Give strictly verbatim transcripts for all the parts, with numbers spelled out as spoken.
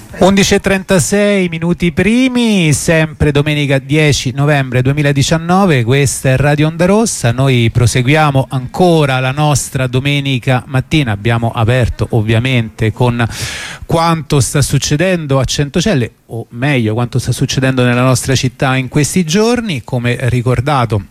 undici e trentasei minuti primi, sempre domenica dieci novembre duemiladiciannove, questa è Radio Onda Rossa. Noi proseguiamo ancora la nostra domenica mattina, abbiamo aperto ovviamente con quanto sta succedendo a Centocelle, o meglio quanto sta succedendo nella nostra città in questi giorni. Come ricordato,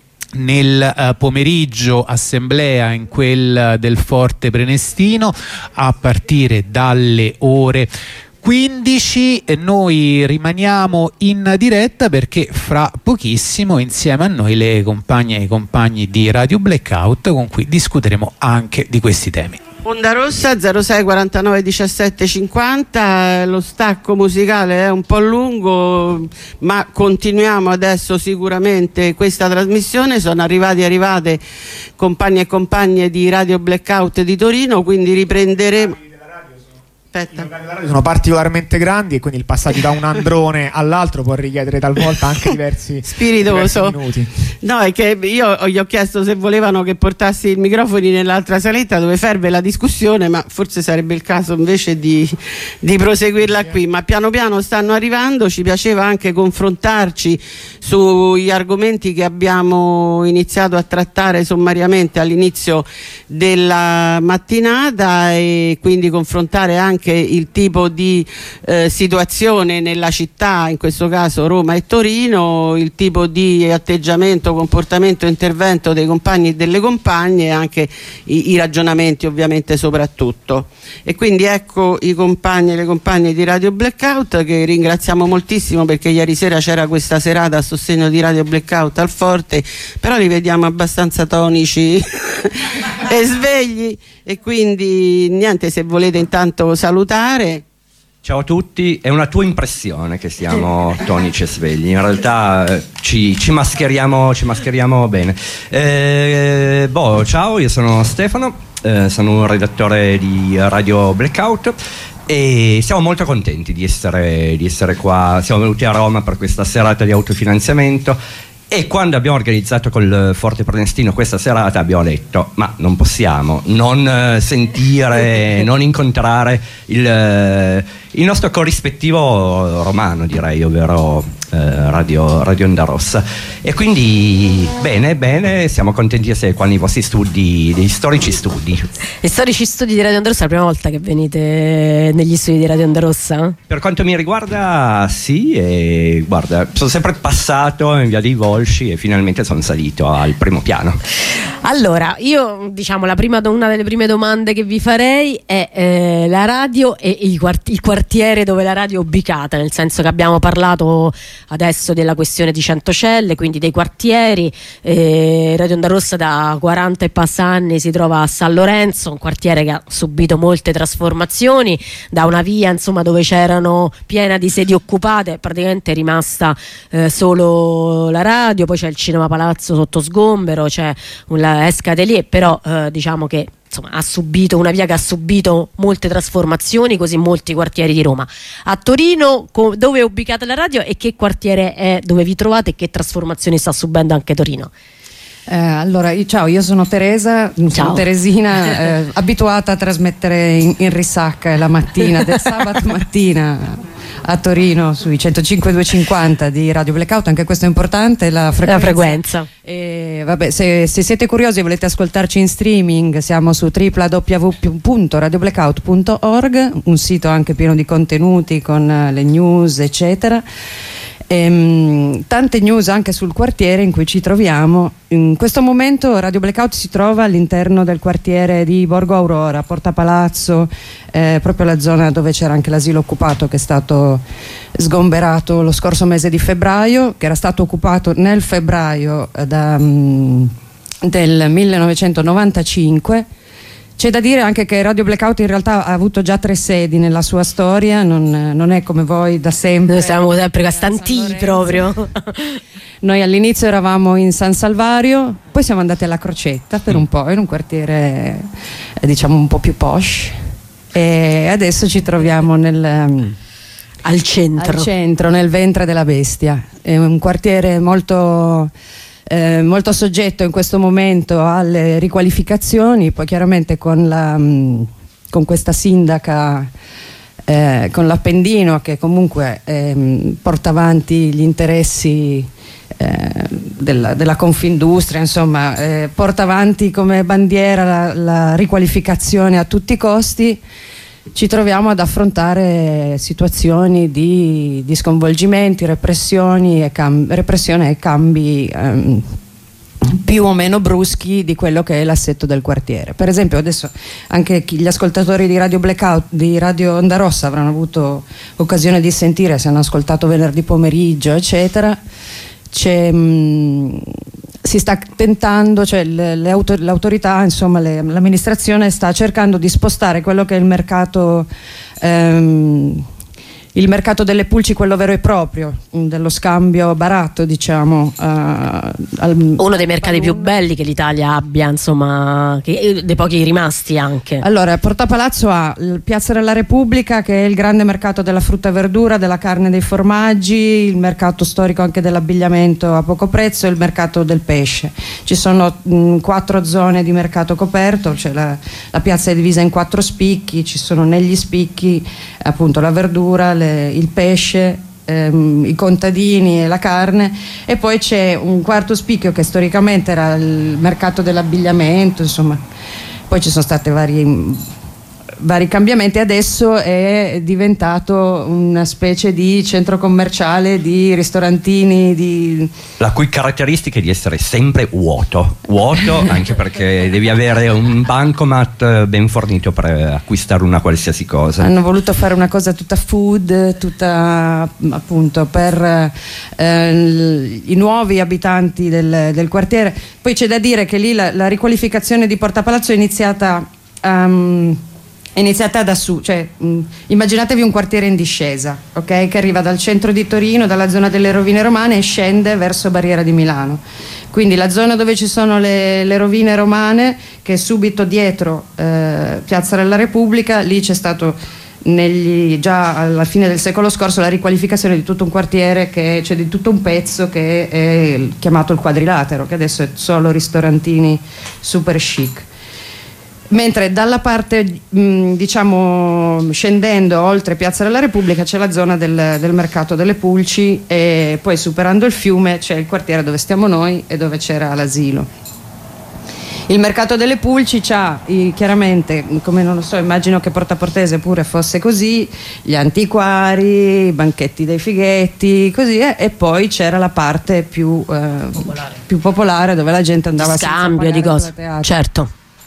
nel uh, pomeriggio assemblea in quel del Forte Prenestino a partire dalle ore quindici, e noi rimaniamo in diretta perché fra pochissimo insieme a noi le compagne e i compagni di Radio Blackout, con cui discuteremo anche di questi temi. Onda Rossa zero sei quarantanove diciassette cinquanta, lo stacco musicale è un po' lungo ma continuiamo adesso sicuramente questa trasmissione. Sono arrivati e arrivate compagni e compagne di Radio Blackout di Torino, quindi riprenderemo. Aspetta. I sono particolarmente grandi e quindi il passaggio da un androne all'altro può richiedere talvolta anche diversi, spiritoso. diversi minuti. No, è che io gli ho chiesto se volevano che portassi i microfoni nell'altra saletta dove ferve la discussione, ma forse sarebbe il caso invece di, di proseguirla qui. Ma piano piano stanno arrivando, ci piaceva anche confrontarci sugli argomenti che abbiamo iniziato a trattare sommariamente all'inizio della mattinata, e quindi confrontare anche il tipo di eh, situazione nella città, in questo caso Roma e Torino, il tipo di atteggiamento, comportamento, intervento dei compagni e delle compagne, e anche i, i ragionamenti ovviamente soprattutto. E quindi ecco i compagni e le compagne di Radio Blackout, che ringraziamo moltissimo perché ieri sera c'era questa serata a sostegno di Radio Blackout al Forte, però li vediamo abbastanza tonici e svegli, e quindi niente, se volete intanto salutare. Ciao a tutti, è una tua impressione che siamo tonici e svegli, in realtà eh, ci, ci, mascheriamo, ci mascheriamo bene. Eh, boh, ciao, io sono Stefano, eh, sono un redattore di Radio Blackout e siamo molto contenti di essere, di essere qua. Siamo venuti a Roma per questa serata di autofinanziamento. E quando abbiamo organizzato col Forte Prenestino questa serata abbiamo detto: ma non possiamo non eh, sentire, non incontrare il, eh, il nostro corrispettivo romano, direi, ovvero eh, Radio, Radio Onda Rossa. E quindi bene, bene, siamo contenti di essere qua nei vostri studi, dei storici studi. Gli storici studi di Radio Onda Rossa è la prima volta che venite negli studi di Radio Onda Rossa? Per quanto mi riguarda sì, e guarda, sono sempre passato in via dei Volsci e finalmente sono salito al primo piano. Allora, io diciamo la prima, una delle prime domande che vi farei è eh, la radio e il, quart- il quartiere dove la radio è ubicata, nel senso che abbiamo parlato adesso della questione di Centocelle, quindi dei quartieri. eh, Radio Onda Rossa da quaranta e passa anni si trova a San Lorenzo, un quartiere che ha subito molte trasformazioni, da una via insomma dove c'erano piena di sedi occupate, praticamente è rimasta eh, solo la radio, poi c'è il Cinema Palazzo sotto sgombero, c'è un Escatelier, però eh, diciamo che insomma ha subito una via che ha subito molte trasformazioni, così molti quartieri di Roma. A Torino co- dove è ubicata la radio e che quartiere è dove vi trovate e che trasformazioni sta subendo anche Torino? Eh, allora, io, ciao, io sono Teresa, Ciao. sono Teresina, eh, abituata a trasmettere in, in risacca la mattina del sabato mattina a Torino sui centocinque duecentocinquanta di Radio Blackout, anche questo è importante, la frequenza. La frequenza. E, vabbè, se, se siete curiosi e volete ascoltarci in streaming, siamo su w w w punto radio blackout punto org, un sito anche pieno di contenuti con le news eccetera. Ehm, tante news anche sul quartiere in cui ci troviamo. In questo momento Radio Blackout si trova all'interno del quartiere di Borgo Aurora, Porta Palazzo, eh, proprio la zona dove c'era anche l'asilo occupato che è stato sgomberato lo scorso mese di febbraio, che era stato occupato nel febbraio eh, da, mh, del millenovecentonovantacinque. C'è da dire anche che Radio Blackout in realtà ha avuto già tre sedi nella sua storia, non, non è come voi da sempre. Noi siamo sempre castanti proprio. Noi all'inizio eravamo in San Salvario, poi siamo andati alla Crocetta per un po', in un quartiere eh, diciamo un po' più posh, e adesso ci troviamo nel, al centro. al centro, nel ventre della bestia. È un quartiere molto... Eh, molto soggetto in questo momento alle riqualificazioni, poi chiaramente con, la, mh, con questa sindaca eh, con l'Appendino, che comunque ehm, porta avanti gli interessi eh, della, della Confindustria, insomma, eh, porta avanti come bandiera la, la riqualificazione a tutti i costi. Ci troviamo ad affrontare situazioni di, di sconvolgimenti, repressioni e cam- repressione e cambi ehm, più o meno bruschi di quello che è l'assetto del quartiere. Per esempio, adesso anche chi, gli ascoltatori di Radio Blackout, di Radio Onda Rossa, avranno avuto occasione di sentire, se hanno ascoltato venerdì pomeriggio, eccetera. C'è, mh, si sta tentando, cioè le, le autor- l'autorità, insomma le, l'amministrazione sta cercando di spostare quello che è il mercato ehm, il mercato delle pulci, quello vero e proprio, dello scambio baratto, diciamo, uh, al, uno dei mercati più belli che l'Italia abbia, insomma, che, dei pochi rimasti anche. Allora, Porta Palazzo ha il Piazza della Repubblica, che è il grande mercato della frutta e verdura, della carne e dei formaggi, il mercato storico anche dell'abbigliamento a poco prezzo e il mercato del pesce. Ci sono mh, quattro zone di mercato coperto, cioè la, la piazza è divisa in quattro spicchi, ci sono negli spicchi appunto la verdura, le, il pesce, ehm, i contadini e la carne, e poi c'è un quarto spicchio che storicamente era il mercato dell'abbigliamento, insomma. Poi ci sono stati vari vari cambiamenti, adesso è diventato una specie di centro commerciale, di ristorantini, di... la cui caratteristica è di essere sempre vuoto, vuoto anche perché devi avere un bancomat ben fornito per acquistare una qualsiasi cosa. Hanno voluto fare una cosa tutta food, tutta appunto per eh, i nuovi abitanti del, del quartiere. Poi c'è da dire che lì la, la riqualificazione di Porta Palazzo è iniziata um, è iniziata da su, cioè mh, immaginatevi un quartiere in discesa, ok? Che arriva dal centro di Torino, dalla zona delle rovine romane, e scende verso Barriera di Milano. Quindi la zona dove ci sono le, le rovine romane, che è subito dietro eh, Piazza della Repubblica, lì c'è stato negli, già alla fine del secolo scorso la riqualificazione di tutto un quartiere, che, cioè di tutto un pezzo che è chiamato il Quadrilatero, che adesso è solo ristorantini super chic. Mentre dalla parte, mh, diciamo, scendendo oltre Piazza della Repubblica c'è la zona del, del mercato delle pulci, e poi superando il fiume c'è il quartiere dove stiamo noi e dove c'era l'asilo. Il mercato delle pulci c'ha i, chiaramente, come non lo so, immagino che Porta Portese pure fosse così, gli antiquari, i banchetti dei fighetti, così, eh, e poi c'era la parte più, eh, popolare. più popolare, dove la gente andava a scambio di cose, certo.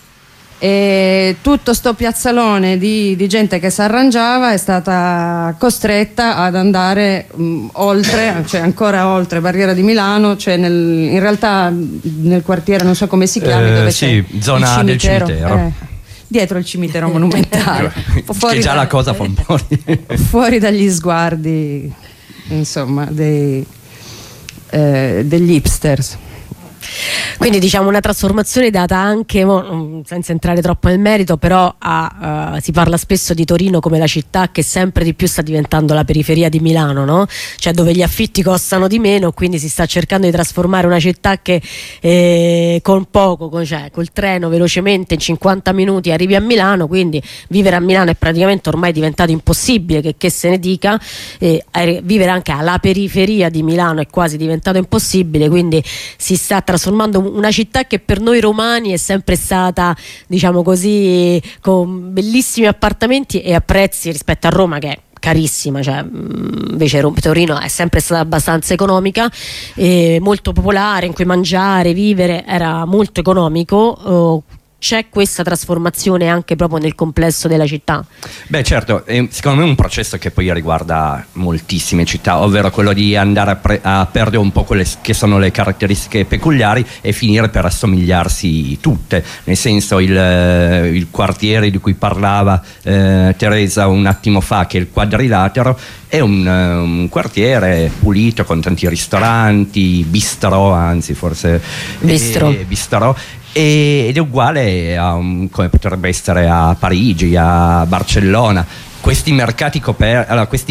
E tutto sto piazzalone di, di gente che si arrangiava è stata costretta ad andare mh, oltre, cioè ancora oltre Barriera di Milano, cioè nel, in realtà nel quartiere, non so come si chiami, eh, dove sì, c'è zona il cimitero, del cimitero. Eh, dietro il cimitero monumentale. Che già da, la cosa fa un po' di... fuori dagli sguardi, insomma, dei, eh, degli hipsters. Quindi diciamo una trasformazione data anche, senza entrare troppo nel merito, però a, uh, si parla spesso di Torino come la città che sempre di più sta diventando la periferia di Milano, no? Cioè dove gli affitti costano di meno, quindi si sta cercando di trasformare una città che eh, con poco, con, cioè col treno velocemente in cinquanta minuti arrivi a Milano, quindi vivere a Milano è praticamente ormai diventato impossibile, che, che se ne dica, eh, vivere anche alla periferia di Milano è quasi diventato impossibile, quindi si sta trasformando una città che per noi romani è sempre stata, diciamo così, con bellissimi appartamenti e a prezzi rispetto a Roma che è carissima, cioè, invece Torino è sempre stata abbastanza economica e molto popolare, in cui mangiare, vivere era molto economico. C'è questa trasformazione anche proprio nel complesso della città? Beh, certo, è, secondo me è un processo che poi riguarda moltissime città, ovvero quello di andare a, pre- a perdere un po' quelle che sono le caratteristiche peculiari e finire per assomigliarsi tutte, nel senso il, il quartiere di cui parlava eh, Teresa un attimo fa, che è il Quadrilatero, è un, un quartiere pulito con tanti ristoranti, bistrò, anzi forse bistrò, eh, bistrò ed è uguale a um, come potrebbe essere a Parigi, a Barcellona. Questi mercati coperti, allora, questi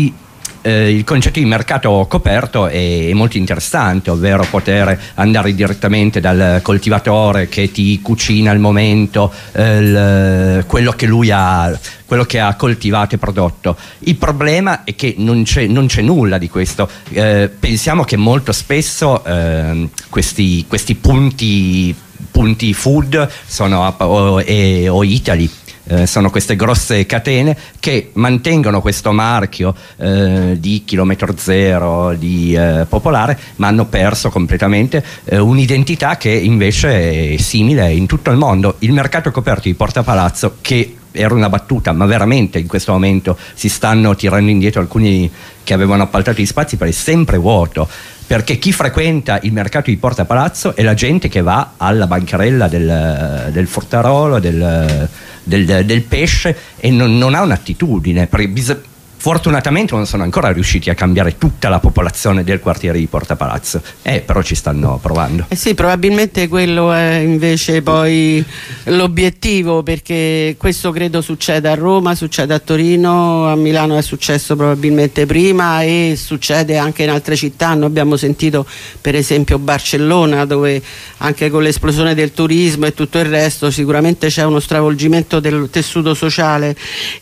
Eh, il concetto di mercato coperto è, è molto interessante, ovvero poter andare direttamente dal coltivatore che ti cucina al momento eh, il, quello che lui ha quello che ha coltivato e prodotto. Il problema è che non c'è, non c'è nulla di questo. Eh, pensiamo che molto spesso eh, questi, questi punti, punti food sono o, e, o Italy Eh, sono queste grosse catene che mantengono questo marchio eh, di chilometro zero, di eh, popolare, ma hanno perso completamente eh, un'identità che invece è simile in tutto il mondo. Il mercato coperto di Porta Palazzo, che era una battuta, ma veramente in questo momento si stanno tirando indietro alcuni che avevano appaltato gli spazi, perché è sempre vuoto, perché chi frequenta il mercato di Porta Palazzo è la gente che va alla bancarella del, del Fortarolo, del, del, del pesce, e non, non ha un'attitudine, perché bis- fortunatamente non sono ancora riusciti a cambiare tutta la popolazione del quartiere di Porta Palazzo, eh, però ci stanno provando. Eh sì, probabilmente quello è invece poi l'obiettivo, perché questo credo succeda a Roma, succede a Torino, a Milano è successo probabilmente prima e succede anche in altre città. Noi abbiamo sentito per esempio Barcellona, dove anche con l'esplosione del turismo e tutto il resto sicuramente c'è uno stravolgimento del tessuto sociale,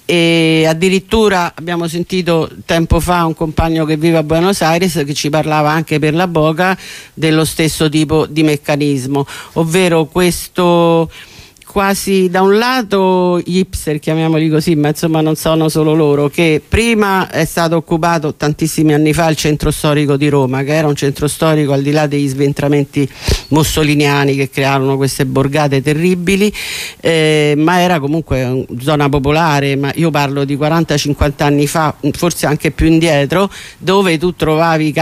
e addirittura abbiamo sentito tempo fa un compagno che vive a Buenos Aires che ci parlava anche per la bocca dello stesso tipo di meccanismo, ovvero questo quasi, da un lato gli hipster, chiamiamoli così, ma insomma non sono solo loro, che prima è stato occupato tantissimi anni fa il centro storico di Roma, che era un centro storico al di là degli sventramenti mussoliniani che crearono queste borgate terribili, eh, ma era comunque zona popolare. Ma io parlo di quaranta cinquanta anni fa, forse anche più indietro, dove tu trovavi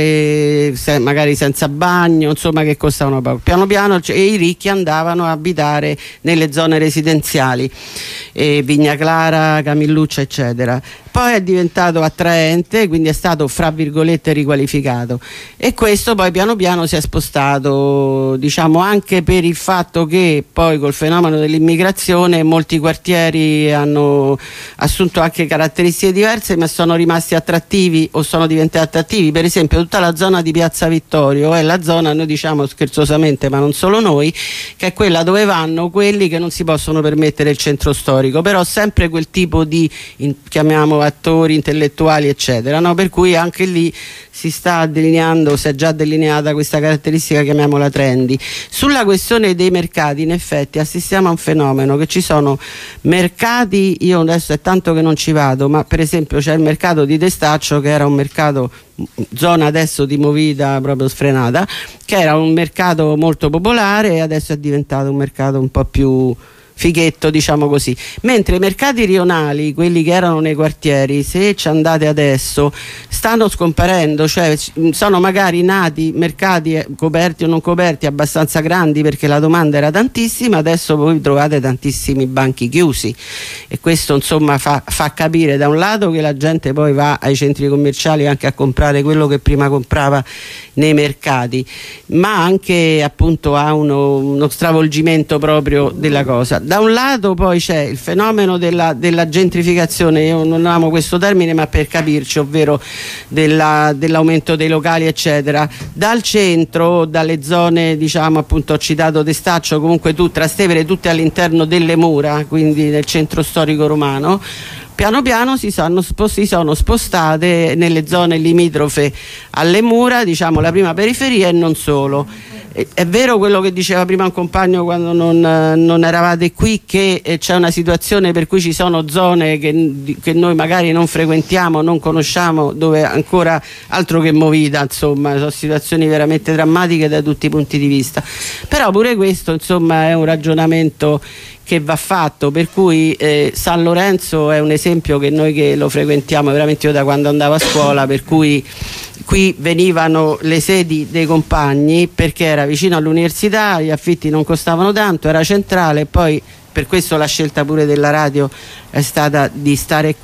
case se, magari senza bagno, insomma, che costavano poco. Piano piano, cioè, e i ricchi andavano a abitare nelle zone residenziali, eh, Vigna Clara, Camilluccia eccetera. Poi è diventato attraente, quindi è stato fra virgolette riqualificato, e questo poi piano piano si è spostato, diciamo, anche per il fatto che poi col fenomeno dell'immigrazione molti quartieri hanno assunto anche caratteristiche diverse, ma sono rimasti attrattivi o sono diventati attrattivi. Per esempio tutta la zona di Piazza Vittorio è la zona, noi diciamo scherzosamente, ma non solo noi, che è quella dove vanno quelli che non si possono permettere il centro storico, però sempre quel tipo di, in, chiamiamo attori, intellettuali eccetera, no? Per cui anche lì si sta delineando, si è già delineata questa caratteristica, chiamiamola trendy. Sulla questione dei mercati, in effetti assistiamo a un fenomeno che ci sono mercati, io adesso è tanto che non ci vado, ma per esempio c'è il mercato di Testaccio, che era un mercato, zona adesso di movida proprio sfrenata, che era un mercato molto popolare e adesso è diventato un mercato un po' più fighetto, diciamo così, mentre i mercati rionali, quelli che erano nei quartieri, se ci andate adesso, stanno scomparendo, cioè sono magari nati mercati coperti o non coperti abbastanza grandi perché la domanda era tantissima, adesso voi trovate tantissimi banchi chiusi, e questo insomma fa, fa capire da un lato che la gente poi va ai centri commerciali anche a comprare quello che prima comprava nei mercati, ma anche appunto ha uno, uno stravolgimento proprio della cosa. Da un lato poi c'è il fenomeno della, della gentrificazione, io non amo questo termine ma per capirci, ovvero della, dell'aumento dei locali eccetera, dal centro, dalle zone, diciamo, appunto ho citato Testaccio, comunque tu Trastevere, tutte all'interno delle mura, quindi nel centro storico romano, piano piano si sono, si sono spostate nelle zone limitrofe alle mura, diciamo la prima periferia e non solo. È vero quello che diceva prima un compagno quando non, non eravate qui, che c'è una situazione per cui ci sono zone che, che noi magari non frequentiamo, non conosciamo, dove ancora altro che movida, insomma, sono situazioni veramente drammatiche da tutti i punti di vista. Però pure questo, insomma, è un ragionamento che va fatto, per cui eh, San Lorenzo è un esempio che noi che lo frequentiamo veramente, io da quando andavo a scuola, per cui qui venivano le sedi dei compagni perché era vicino all'università, gli affitti non costavano tanto, era centrale, e poi per questo la scelta pure della radio è stata di stare qui.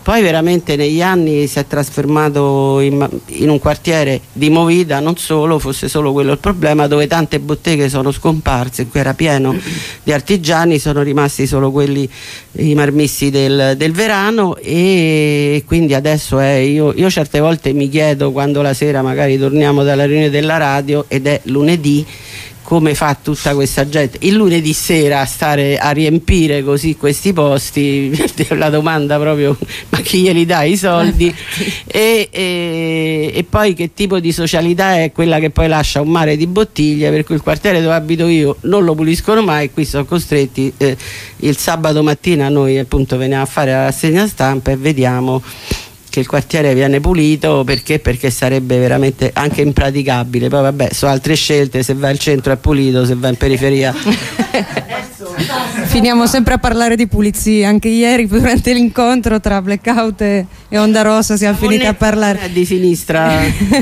Poi veramente negli anni si è trasformato in, in un quartiere di movida, non solo, fosse solo quello il problema, dove tante botteghe sono scomparse, in cui era pieno di artigiani, sono rimasti solo quelli, i marmisti del, del Verano, e quindi adesso è, io, io certe volte mi chiedo, quando la sera magari torniamo dalla riunione della radio ed è lunedì, come fa tutta questa gente il lunedì sera a stare a riempire così questi posti. La domanda proprio, ma chi glieli dà i soldi? e, e, e poi che tipo di socialità è quella che poi lascia un mare di bottiglie, per cui il quartiere dove abito io non lo puliscono mai, qui sono costretti, eh, il sabato mattina noi appunto veniamo a fare la rassegna stampa e vediamo che il quartiere viene pulito, perché perché sarebbe veramente anche impraticabile. Poi vabbè, sono altre scelte, se vai al centro è pulito, se vai in periferia finiamo sempre a parlare di pulizie. Anche ieri durante l'incontro tra Blackout e, e Onda Rossa siamo finiti a parlare di sinistra.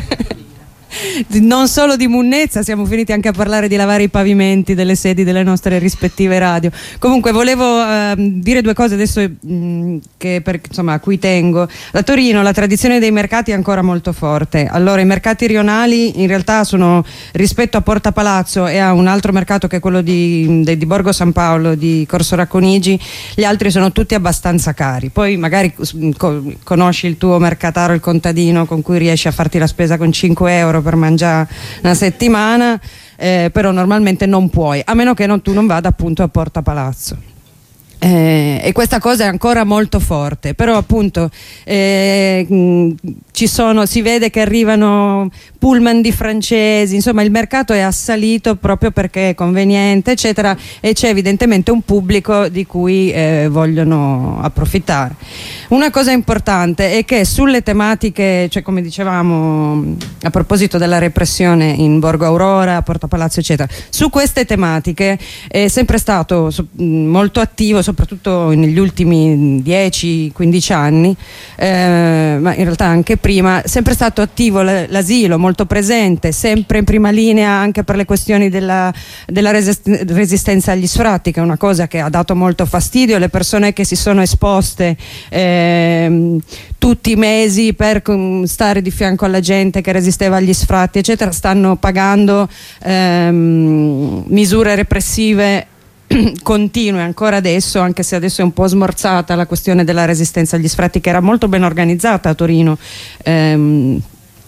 Non solo di munnezza, siamo finiti anche a parlare di lavare i pavimenti delle sedi delle nostre rispettive radio. Comunque volevo uh, dire due cose adesso, mh, che per, insomma, a cui tengo. A Torino la tradizione dei mercati è ancora molto forte. Allora i mercati rionali in realtà sono, rispetto a Porta Palazzo e a un altro mercato che è quello di, di, di Borgo San Paolo, di Corso Racconigi, gli altri sono tutti abbastanza cari. Poi magari co- conosci il tuo mercataro, il contadino, con cui riesci a farti la spesa con cinque euro per mangiare una settimana, eh, però normalmente non puoi, a meno che non, tu non vada appunto a Porta Palazzo. Eh, e questa cosa è ancora molto forte, però appunto eh, mh, ci sono, si vede che arrivano pullman di francesi, insomma il mercato è assalito proprio perché è conveniente eccetera, e c'è evidentemente un pubblico di cui eh, vogliono approfittare. Una cosa importante è che sulle tematiche, cioè come dicevamo a proposito della repressione in Borgo Aurora, Porta Palazzo eccetera, su queste tematiche è sempre stato so, molto attivo, soprattutto negli ultimi dieci quindici anni, eh, ma in realtà anche prima, sempre stato attivo l'asilo, molto presente, sempre in prima linea anche per le questioni della, della resist- resistenza agli sfratti, che è una cosa che ha dato molto fastidio. Le persone che si sono esposte eh, tutti i mesi per stare di fianco alla gente che resisteva agli sfratti eccetera stanno pagando ehm, misure repressive continue ancora adesso, anche se adesso è un po' smorzata la questione della resistenza agli sfratti, che era molto ben organizzata a Torino. ehm,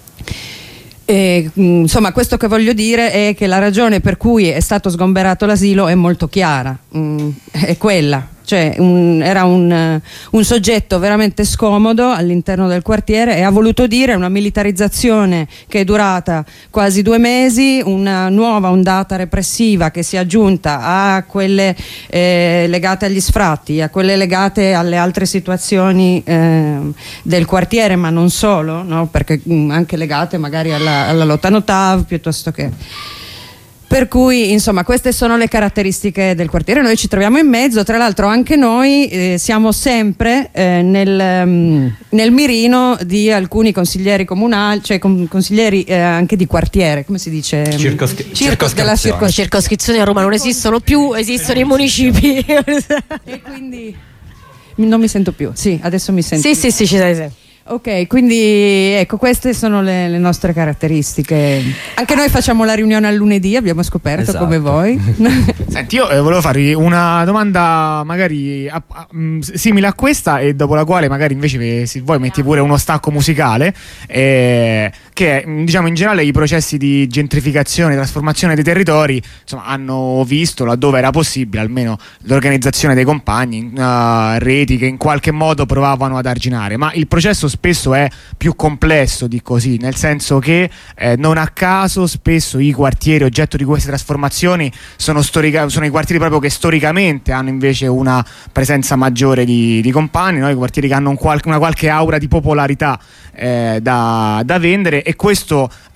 E, insomma, questo che voglio dire è che la ragione per cui è stato sgomberato l'asilo è molto chiara, mm, è quella, cioè un, era un, un soggetto veramente scomodo all'interno del quartiere, e ha voluto dire una militarizzazione che è durata quasi due mesi, una nuova ondata repressiva che si è aggiunta a quelle eh, legate agli sfratti, a quelle legate alle altre situazioni eh, del quartiere, ma non solo, no? Perché mh, anche legate magari alla, alla lotta Notav, piuttosto che... Per cui insomma queste sono le caratteristiche del quartiere, noi ci troviamo in mezzo, tra l'altro anche noi eh, siamo sempre eh, nel, um, nel mirino di alcuni consiglieri comunali, cioè con, consiglieri eh, anche di quartiere, come si dice? Circoscri- Circos- della circos- le circoscrizioni a Roma non esistono più, esistono i municipi. E quindi non mi sento più, sì, adesso mi sento. Sì, sì, sì, ci sei sempre. Ok, quindi ecco, queste sono le, le nostre caratteristiche. Anche noi facciamo la riunione al lunedì, abbiamo scoperto, esatto, come voi. Senti, io eh, volevo farvi una domanda magari a, a, mh, simile a questa, e dopo la quale magari invece se vuoi metti pure uno stacco musicale, eh, che è, diciamo, in generale i processi di gentrificazione, trasformazione dei territori, insomma, hanno visto, laddove era possibile, almeno l'organizzazione dei compagni, uh, reti che in qualche modo provavano ad arginare, ma il processo spesso è più complesso di così, nel senso che eh, non a caso spesso i quartieri oggetto di queste trasformazioni sono, storica- sono i quartieri proprio che storicamente hanno invece una presenza maggiore di, di compagni, no? I quartieri che hanno un qual- una qualche aura di popolarità eh, da, da vendere, e questo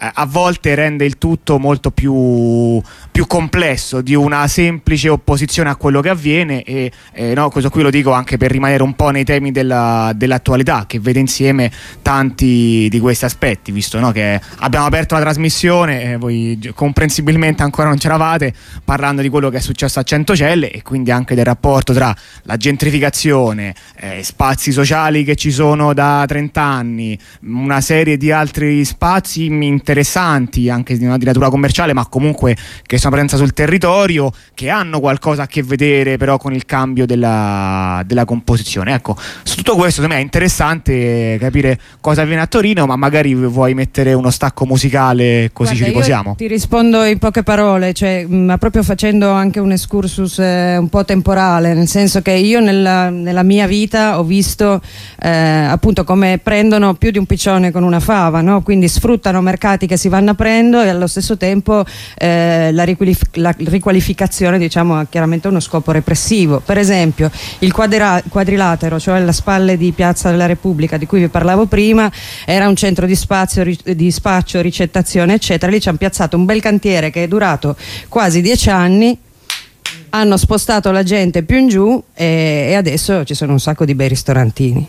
eh, a volte rende il tutto molto più, più complesso di una semplice opposizione a quello che avviene e eh, no, questo qui lo dico anche per rimanere un po' nei temi della, dell'attualità, che vede insieme tanti di questi aspetti, visto no, che abbiamo aperto la trasmissione, eh, voi comprensibilmente ancora non c'eravate, parlando di quello che è successo a Centocelle e quindi anche del rapporto tra la gentrificazione, eh, spazi sociali che ci sono da trenta anni, una serie di altri spazi interessanti anche di, di natura commerciale, ma comunque che sono presenza sul territorio, che hanno qualcosa a che vedere però con il cambio della, della composizione. Ecco, su tutto questo secondo me è interessante capire cosa avviene a Torino, ma magari vuoi mettere uno stacco musicale così. Guarda, ci riposiamo. Ti rispondo in poche parole, cioè, ma proprio facendo anche un excursus eh, un po' temporale, nel senso che io nella, nella mia vita ho visto eh, appunto come prendono più di un piccione con una fava, no? Quindi sfruttano mercati che si vanno aprendo e allo stesso tempo eh, la, riqualif- la riqualificazione, diciamo, ha chiaramente uno scopo repressivo. Per esempio il quadra- quadrilatero, cioè la spalle di Piazza della Repubblica di cui vi parlavo prima, era un centro di spazio, ri- di spaccio, ricettazione eccetera. Lì ci hanno piazzato un bel cantiere che è durato quasi dieci anni, hanno spostato la gente più in giù e, e adesso ci sono un sacco di bei ristorantini.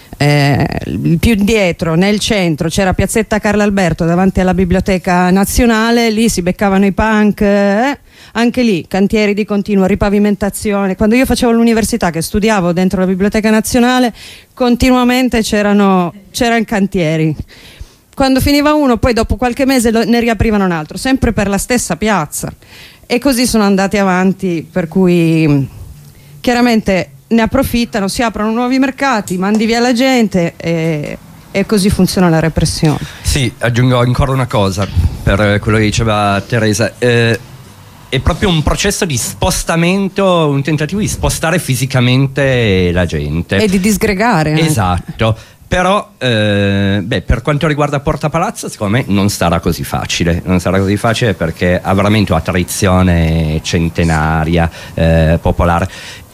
Eh, più dietro nel centro c'era Piazzetta Carlo Alberto davanti alla Biblioteca Nazionale, lì si beccavano i punk, eh? Anche lì cantieri di continua ripavimentazione. Quando io facevo l'università, che studiavo dentro la Biblioteca Nazionale, continuamente c'erano, c'erano cantieri. Quando finiva uno, poi dopo qualche mese lo, ne riaprivano un altro, sempre per la stessa piazza, e così sono andati avanti, per cui chiaramente ne approfittano, si aprono nuovi mercati, mandi via la gente e, e così funziona la repressione. Sì, aggiungo ancora una cosa per quello che diceva Teresa. Eh, è proprio un processo di spostamento, un tentativo di spostare fisicamente la gente. E di disgregare. Esatto. Però eh, beh, per quanto riguarda Porta Palazzo, secondo me non sarà così facile, non sarà così facile perché ha veramente una tradizione centenaria, eh, popolare,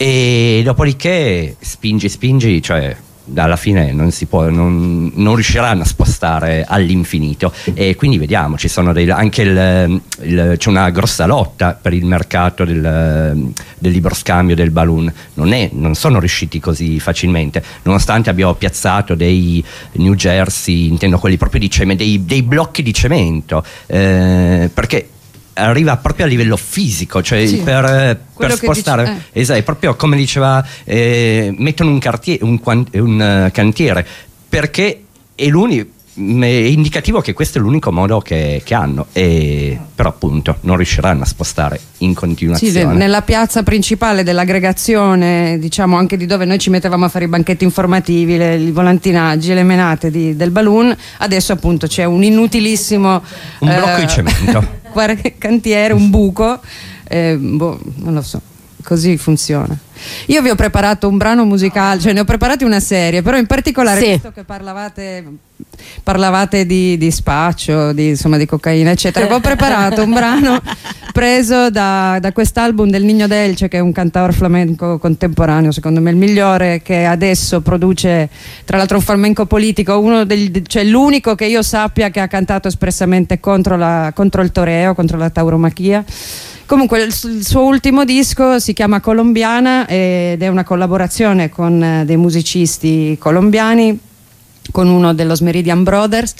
e dopodiché spingi spingi, cioè alla fine non si può, non, non riusciranno a spostare all'infinito, e quindi vediamo, ci sono dei, anche il, il, c'è una grossa lotta per il mercato del, del libero scambio del balloon, non, è, non sono riusciti così facilmente, nonostante abbiamo piazzato dei New Jersey, intendo quelli proprio di cemento, dei, dei blocchi di cemento, eh, perché arriva proprio a livello fisico, cioè sì, per, per spostare, dice, eh. esatto, proprio come diceva, eh, mettono un, cartier, un, un uh, cantiere, perché è l'unico, è indicativo che questo è l'unico modo che, che hanno, e però appunto non riusciranno a spostare in continuazione. Sì, nella piazza principale dell'aggregazione, diciamo anche di dove noi ci mettevamo a fare i banchetti informativi, le, i volantinaggi, le menate di, del balloon, adesso appunto c'è un inutilissimo un blocco eh, di cemento cantiere, un buco, eh, boh, non lo so, così funziona. Io vi ho preparato un brano musicale, cioè ne ho preparati una serie, però in particolare, sì, visto che parlavate parlavate di, di spaccio, di, insomma, di cocaina eccetera, vi ho preparato un brano preso da, da quest'album del Niño d'Elche, che è un cantaor flamenco contemporaneo, secondo me il migliore, che adesso produce tra l'altro un flamenco politico, uno degli, cioè l'unico che io sappia che ha cantato espressamente contro, la, contro il toreo, contro la tauromachia. Comunque il, il suo ultimo disco si chiama Colombiana ed è una collaborazione con eh, dei musicisti colombiani, con uno dello Meridian Brothers,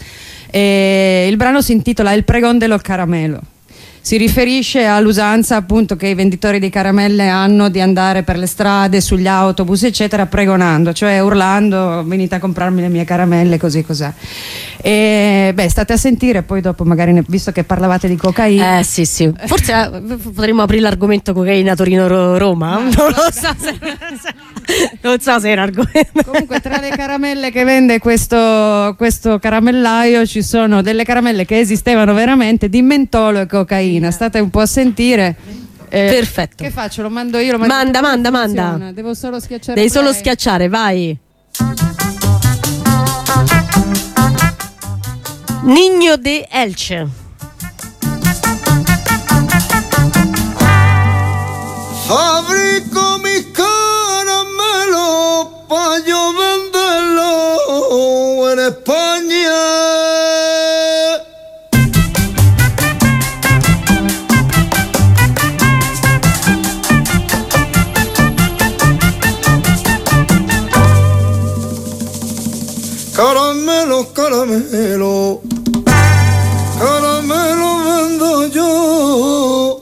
e il brano si intitola El Pregón de los Caramelos. Si riferisce all'usanza appunto che i venditori di caramelle hanno di andare per le strade, sugli autobus eccetera, pregonando, cioè urlando: venite a comprarmi le mie caramelle, così cos'è. E beh, state a sentire, poi dopo magari ne, visto che parlavate di cocaina, eh sì sì, forse eh, potremmo aprire l'argomento cocaina Torino-Roma, non lo so se, non so se è un argomento. Comunque tra le caramelle che vende questo, questo caramellaio ci sono delle caramelle che esistevano veramente di mentolo e cocaina. State un po' a sentire. Eh, Perfetto. Che faccio? Lo mando io? Lo mando manda, manda, manda. Devo solo schiacciare. Devi solo schiacciare, vai. Niño de Elche. Fabrico mis caramelos pa' yo venderlos en España. Caramelo, caramelo, caramelo vendo yo.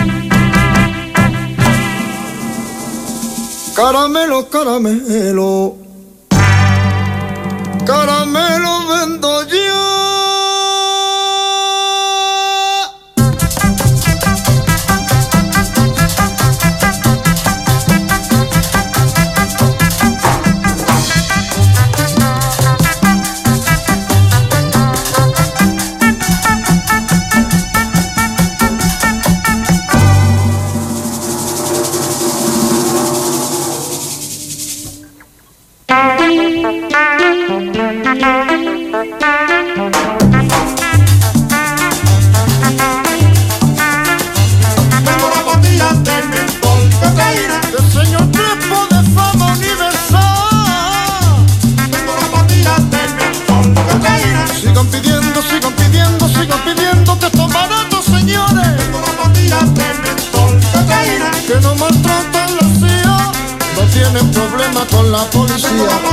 Caramelo, caramelo, caramelo vendo yo. Con la policía.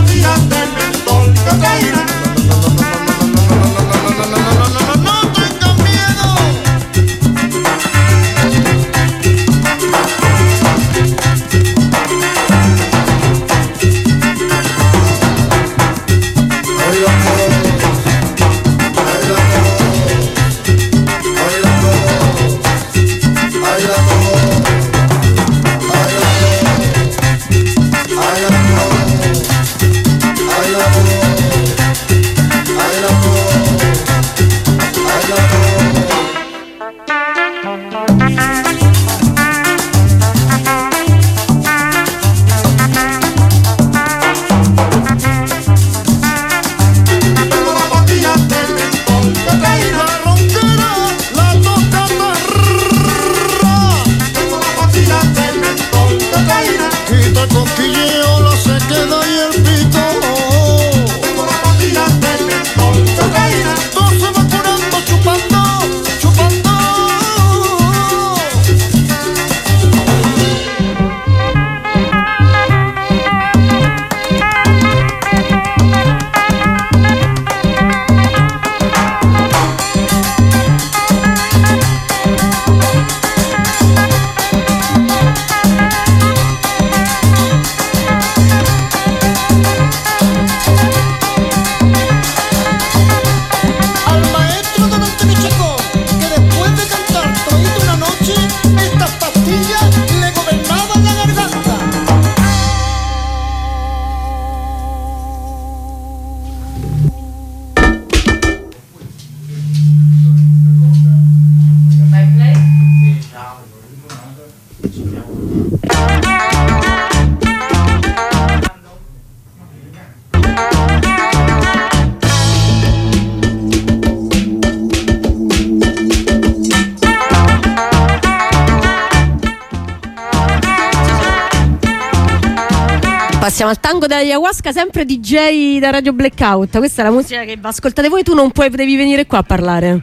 Passiamo al tango dell'ayahuasca, sempre D J da Radio Blackout. Questa è la musica che ascoltate voi, tu non puoi, devi venire qua a parlare.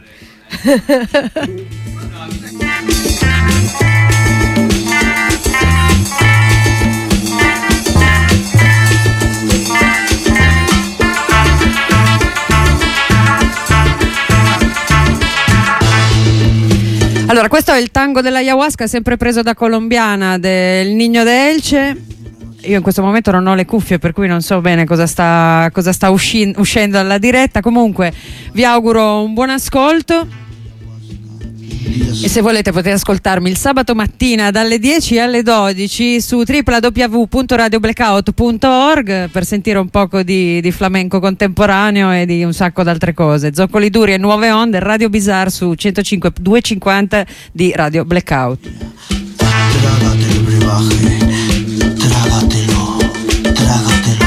Allora, questo è il tango dell'ayahuasca, sempre preso da Colombiana del Niño de Elche. Io in questo momento non ho le cuffie, per cui non so bene cosa sta, cosa sta usci- uscendo dalla diretta. Comunque vi auguro un buon ascolto e se volete potete ascoltarmi il sabato mattina dalle dieci alle dodici su w w w punto radio blackout punto org per sentire un poco di, di flamenco contemporaneo e di un sacco d'altre cose. Zoccoli duri e nuove onde, Radio Bizarre su centocinque duecentocinquanta di Radio Blackout. Trágatelo, brebaje, trágatelo, trágatelo.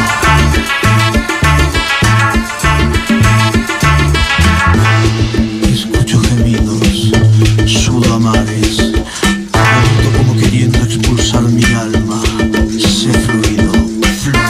Escucho gemidos, sudo a mares, siento como queriendo expulsar mi alma, sé fluido, fluido.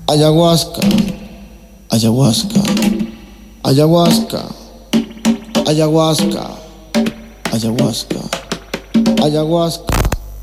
ayahuasca, ayahuasca, ayahuasca, ayahuasca, ayahuasca, ayahuasca,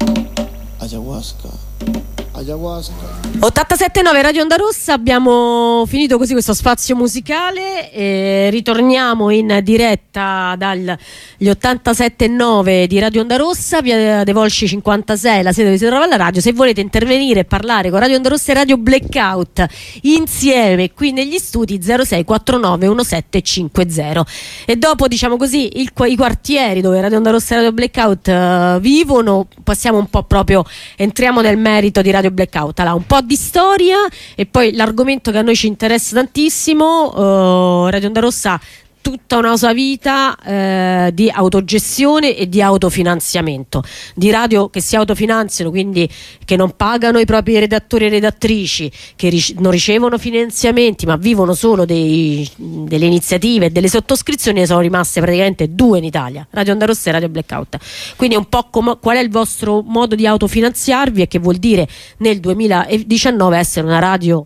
ayahuasca, ayahuasca. ottantasette nove Radio Onda Rossa, abbiamo finito così questo spazio musicale e ritorniamo in diretta dagli ottantasette nove di Radio Onda Rossa, via De Volsci cinquantasei, la sede dove si trova la radio. Se volete intervenire e parlare con Radio Onda Rossa e Radio Blackout insieme qui negli studi, zero sei quattro nove uno sette cinque zero. E dopo, diciamo così, il, i quartieri dove Radio Onda Rossa e Radio Blackout uh, vivono, passiamo un po' proprio, entriamo nel merito di Radio Blackout. Allora, un po' di storia e poi l'argomento che a noi ci interessa tantissimo. uh, Radio Onda Rossa, tutta una sua vita eh, di autogestione e di autofinanziamento, di radio che si autofinanziano, quindi che non pagano i propri redattori e redattrici, che ric- non ricevono finanziamenti ma vivono solo dei, delle iniziative e delle sottoscrizioni. Ne sono rimaste praticamente due in Italia, Radio Onda Rossa e Radio Blackout. Quindi un po' com- qual è il vostro modo di autofinanziarvi e che vuol dire nel duemiladiciannove essere una radio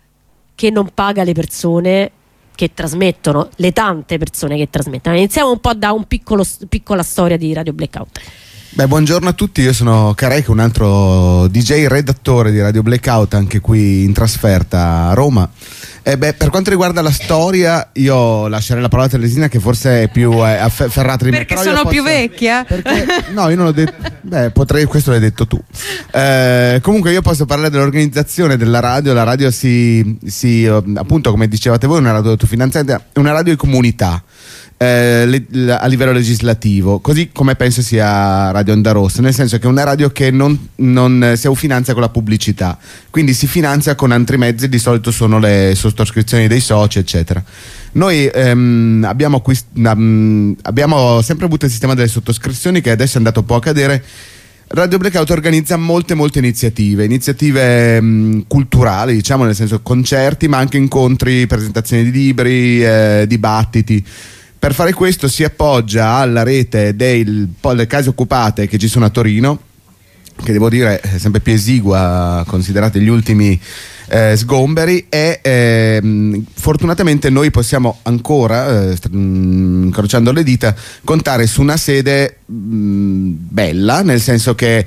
che non paga le persone che trasmettono, le tante persone che trasmettono. Iniziamo un po' da un piccolo, piccola storia di Radio Blackout. Beh, buongiorno a tutti, io sono Careca, un altro D J redattore di Radio Blackout, anche qui in trasferta a Roma. E beh, per quanto riguarda la storia, io lascerei la parola a Teresina, che forse è più eh, afferrata di me. Perché sono più posso... vecchia? Perché... No, io non l'ho detto. Beh, potrei, questo l'hai detto tu. Eh, comunque io posso parlare dell'organizzazione della radio. La radio si, si appunto, come dicevate voi, è una radio autofinanziata, è una radio di comunità. Eh, le, a livello legislativo, così come penso sia Radio Onda Rossa, nel senso che è una radio che non, non si autofinanzia con la pubblicità, quindi si finanzia con altri mezzi, di solito sono le sottoscrizioni dei soci, eccetera. Noi ehm, abbiamo, acquist- um, abbiamo sempre avuto il sistema delle sottoscrizioni, che adesso è andato un po' a cadere. Radio Blackout organizza molte molte iniziative, iniziative mh, culturali, diciamo, nel senso concerti, ma anche incontri, presentazioni di libri, eh, dibattiti. Per fare questo si appoggia alla rete delle case occupate che ci sono a Torino, che devo dire è sempre più esigua considerate gli ultimi eh, sgomberi, e ehm, fortunatamente noi possiamo ancora, eh, st- mh, incrociando le dita, contare su una sede mh, bella, nel senso che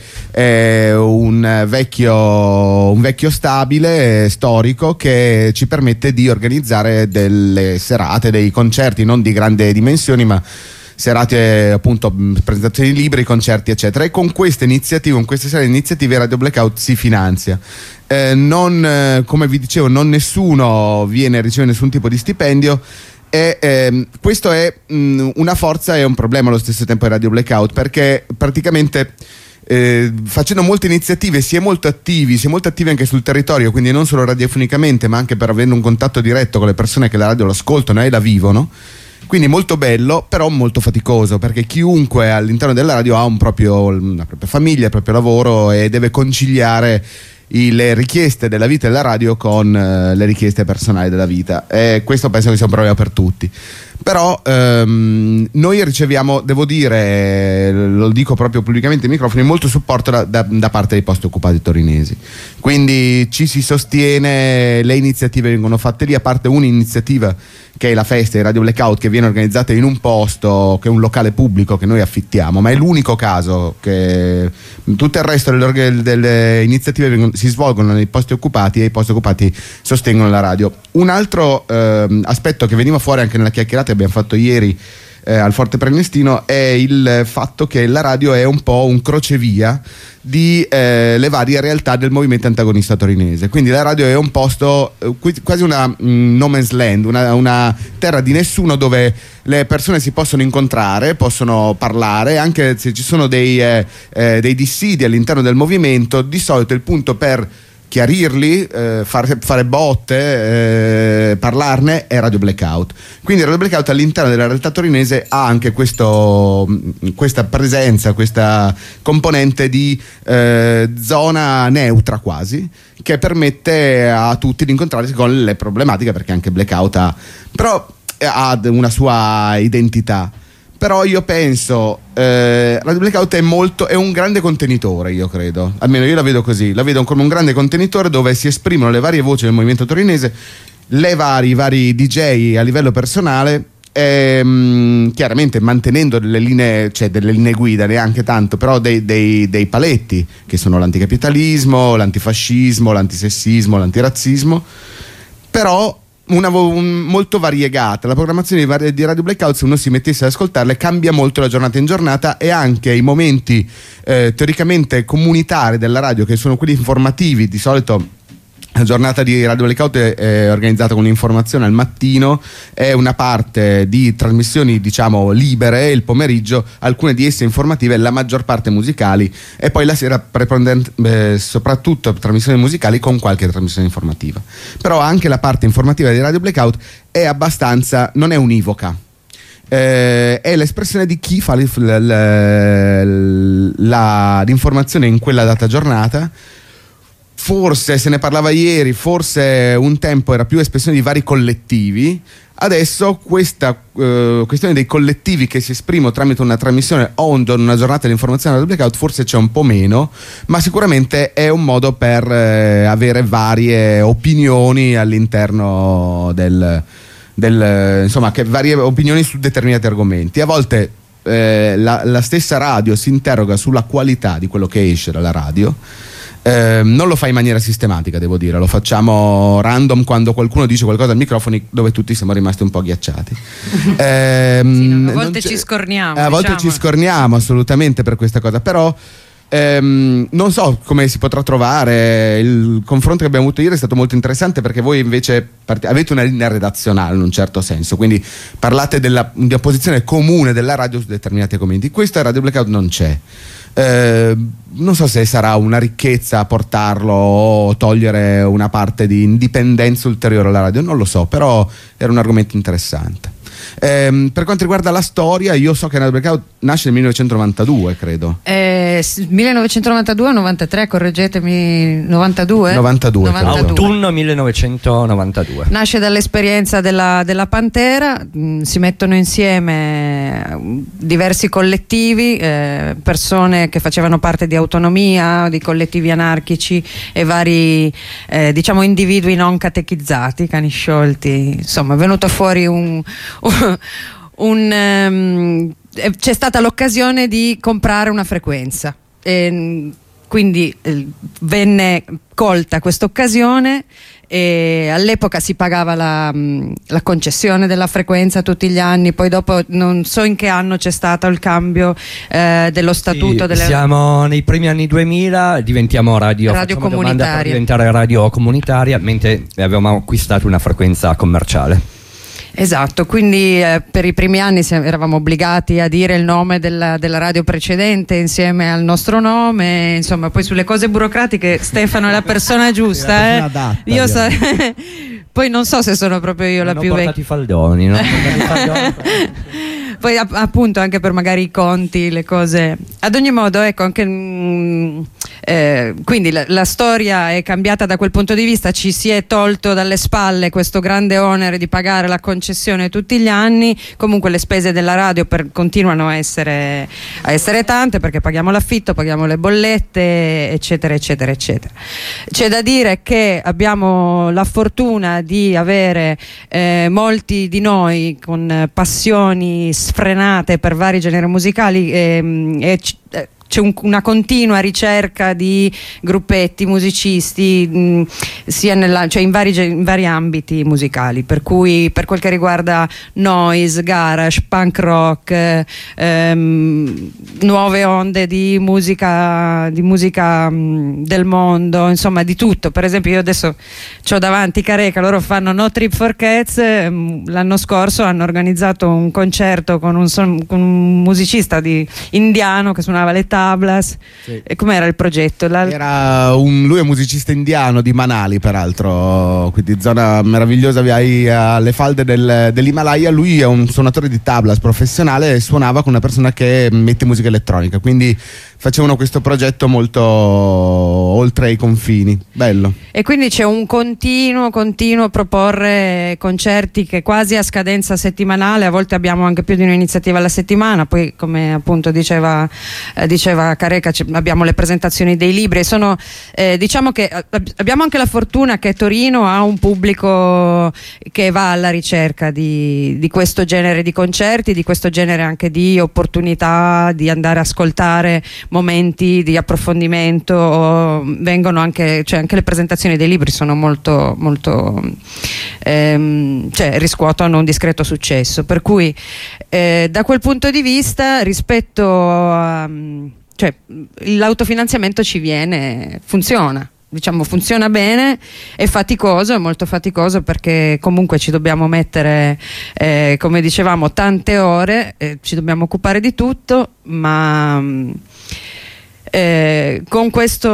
è un vecchio, un vecchio stabile eh, storico, che ci permette di organizzare delle serate, dei concerti non di grandi dimensioni, ma serate, appunto, presentazioni di libri, concerti, eccetera. E con queste iniziative, con queste serie di iniziative, Radio Blackout si finanzia. Eh, non, eh, come vi dicevo, non nessuno viene a ricevere nessun tipo di stipendio. E ehm, questo è mh, una forza e un problema allo stesso tempo di Radio Blackout, perché praticamente eh, facendo molte iniziative si è molto attivi, si è molto attivi anche sul territorio, quindi non solo radiofonicamente, ma anche per avere un contatto diretto con le persone che la radio l'ascoltano e la vivono. Quindi molto bello, però molto faticoso, perché chiunque all'interno della radio ha un proprio, una propria famiglia, il proprio lavoro, e deve conciliare i, le richieste della vita della radio con eh, le richieste personali della vita, e questo penso che sia un problema per tutti. Però ehm, noi riceviamo, devo dire, lo dico proprio pubblicamente ai microfoni, molto supporto da, da, da parte dei posti occupati torinesi, quindi ci si sostiene, le iniziative vengono fatte lì, a parte un'iniziativa che è la festa di Radio Blackout, che viene organizzata in un posto che è un locale pubblico che noi affittiamo, ma è l'unico caso. Che tutto il resto delle, delle iniziative vengono, si svolgono nei posti occupati, e i posti occupati sostengono la radio. Un altro eh, aspetto che veniva fuori anche nella chiacchierata che abbiamo fatto ieri eh, al Forte Prenestino è il fatto che la radio è un po' un crocevia di eh, le varie realtà del movimento antagonista torinese. Quindi la radio è un posto, eh, quasi una mm, no man's land, una, una terra di nessuno, dove le persone si possono incontrare, possono parlare, anche se ci sono dei, eh, eh, dei dissidi all'interno del movimento. Di solito il punto per chiarirli, eh, fare, fare botte, eh, parlarne, è Radio Blackout. Quindi Radio Blackout all'interno della realtà torinese ha anche questo, questa presenza, questa componente di eh, zona neutra quasi, che permette a tutti di incontrarsi con le problematiche, perché anche Blackout ha, però ha una sua identità. Però io penso eh, Radio Blackout è molto è un grande contenitore, io credo, almeno io la vedo così, la vedo come un grande contenitore dove si esprimono le varie voci del movimento torinese, le vari, i vari D J a livello personale, ehm, chiaramente mantenendo delle linee, cioè delle linee guida, neanche tanto, però dei, dei, dei paletti che sono l'anticapitalismo, l'antifascismo, l'antisessismo, l'antirazzismo, però una un, molto variegata. La programmazione di, di Radio Blackout, se uno si mettesse ad ascoltarle, cambia molto da giornata in giornata, e anche i momenti eh, teoricamente comunitari della radio, che sono quelli informativi. Di solito la giornata di Radio Blackout è, è organizzata con un'informazione al mattino, è una parte di trasmissioni diciamo libere il pomeriggio, alcune di esse informative, la maggior parte musicali, e poi la sera preponderante, eh, soprattutto trasmissioni musicali con qualche trasmissione informativa. Però anche la parte informativa di Radio Blackout è abbastanza, non è univoca. Eh, è l'espressione di chi fa l- l- la, l'informazione in quella data giornata. Forse se ne parlava ieri, forse un tempo era più espressione di vari collettivi. Adesso questa uh, questione dei collettivi che si esprimono tramite una trasmissione o un, una giornata di informazione alla Blackout forse c'è un po' meno, ma sicuramente è un modo per uh, avere varie opinioni all'interno del, del insomma, che varie opinioni su determinati argomenti. A volte eh, la, la stessa radio si interroga sulla qualità di quello che esce dalla radio. Eh, non lo fa in maniera sistematica, devo dire, lo facciamo random quando qualcuno dice qualcosa al microfono dove tutti siamo rimasti un po' ghiacciati. eh, sì, no, a volte ci scorniamo. A volte diciamo. ci scorniamo assolutamente per questa cosa, però ehm, non so come si potrà trovare. Il confronto che abbiamo avuto ieri è stato molto interessante, perché voi invece part- avete una linea redazionale in un certo senso, quindi parlate della, di una posizione comune della radio su determinati argomenti. Questo a Radio Blackout non c'è. Eh, non so se sarà una ricchezza portarlo o togliere una parte di indipendenza ulteriore alla radio, non lo so, però era un argomento interessante. Eh, per quanto riguarda la storia, io so che Radio Blackout nasce nel millenovecentonovantadue, credo. Eh, millenovecentonovantadue o novantatré, correggetemi, novantadue? novantadue, novantadue. Autunno millenovecentonovantadue. Nasce dall'esperienza della, della Pantera, mh, si mettono insieme diversi collettivi, eh, persone che facevano parte di Autonomia, di collettivi anarchici e vari eh, diciamo individui non catechizzati, cani sciolti, insomma è venuto fuori un, un, un um, c'è stata l'occasione di comprare una frequenza e quindi eh, venne colta questa occasione, e all'epoca si pagava la, la concessione della frequenza tutti gli anni. Poi dopo non so in che anno c'è stato il cambio eh, dello statuto, sì, delle... siamo nei primi anni duemila, diventiamo radio, radio comunitaria, per diventare radio comunitaria, mentre avevamo acquistato una frequenza commerciale. Esatto, quindi eh, per i primi anni eravamo obbligati a dire il nome della, della radio precedente insieme al nostro nome, insomma. Poi sulle cose burocratiche Stefano è la persona giusta, la persona adatta, eh. Io so... Poi non so se sono proprio io non la più vecchia. I faldoni, no? Poi appunto anche per magari i conti, le cose. Ad ogni modo, ecco, anche mh, eh, quindi la, la storia è cambiata da quel punto di vista. Ci si è tolto dalle spalle questo grande onere di pagare la concessione tutti gli anni. Comunque le spese della radio per, continuano a essere, a essere tante, perché paghiamo l'affitto, paghiamo le bollette, eccetera eccetera eccetera. C'è da dire che abbiamo la fortuna di avere eh, molti di noi con passioni sfrenate per vari generi musicali, e, e c'è un, una continua ricerca di gruppetti, musicisti, mh, sia nella, cioè in, vari, in vari ambiti musicali, per cui per quel che riguarda noise, garage, punk rock, ehm, nuove onde di musica, di musica mh, del mondo, insomma di tutto. Per esempio io adesso ho davanti Careca, loro fanno No Trip for Cats, mh, l'anno scorso hanno organizzato un concerto con un, son, con un musicista di, indiano che suonava le tablas. Sì. E com'era il progetto? La... Era un, lui è un musicista indiano di Manali, peraltro, quindi zona meravigliosa alle falde del, dell'Himalaya. Lui è un suonatore di tablas professionale e suonava con una persona che mette musica elettronica, quindi facevano questo progetto molto oltre ai confini. Bello. E quindi c'è un continuo, continuo proporre concerti che quasi a scadenza settimanale, a volte abbiamo anche più di un'iniziativa alla settimana, poi come appunto diceva, eh, diceva Careca abbiamo le presentazioni dei libri e sono, eh, diciamo che abbiamo anche la fortuna che Torino ha un pubblico che va alla ricerca di, di questo genere di concerti, di questo genere anche di opportunità di andare a ascoltare momenti di approfondimento. Vengono anche, cioè anche le presentazioni dei libri sono molto, molto ehm, cioè riscuotono un discreto successo, per cui eh, da quel punto di vista rispetto a, cioè l'autofinanziamento ci viene, funziona. Diciamo funziona bene, è faticoso, è molto faticoso perché comunque ci dobbiamo mettere, eh, come dicevamo, tante ore, eh, ci dobbiamo occupare di tutto, ma eh, con questo,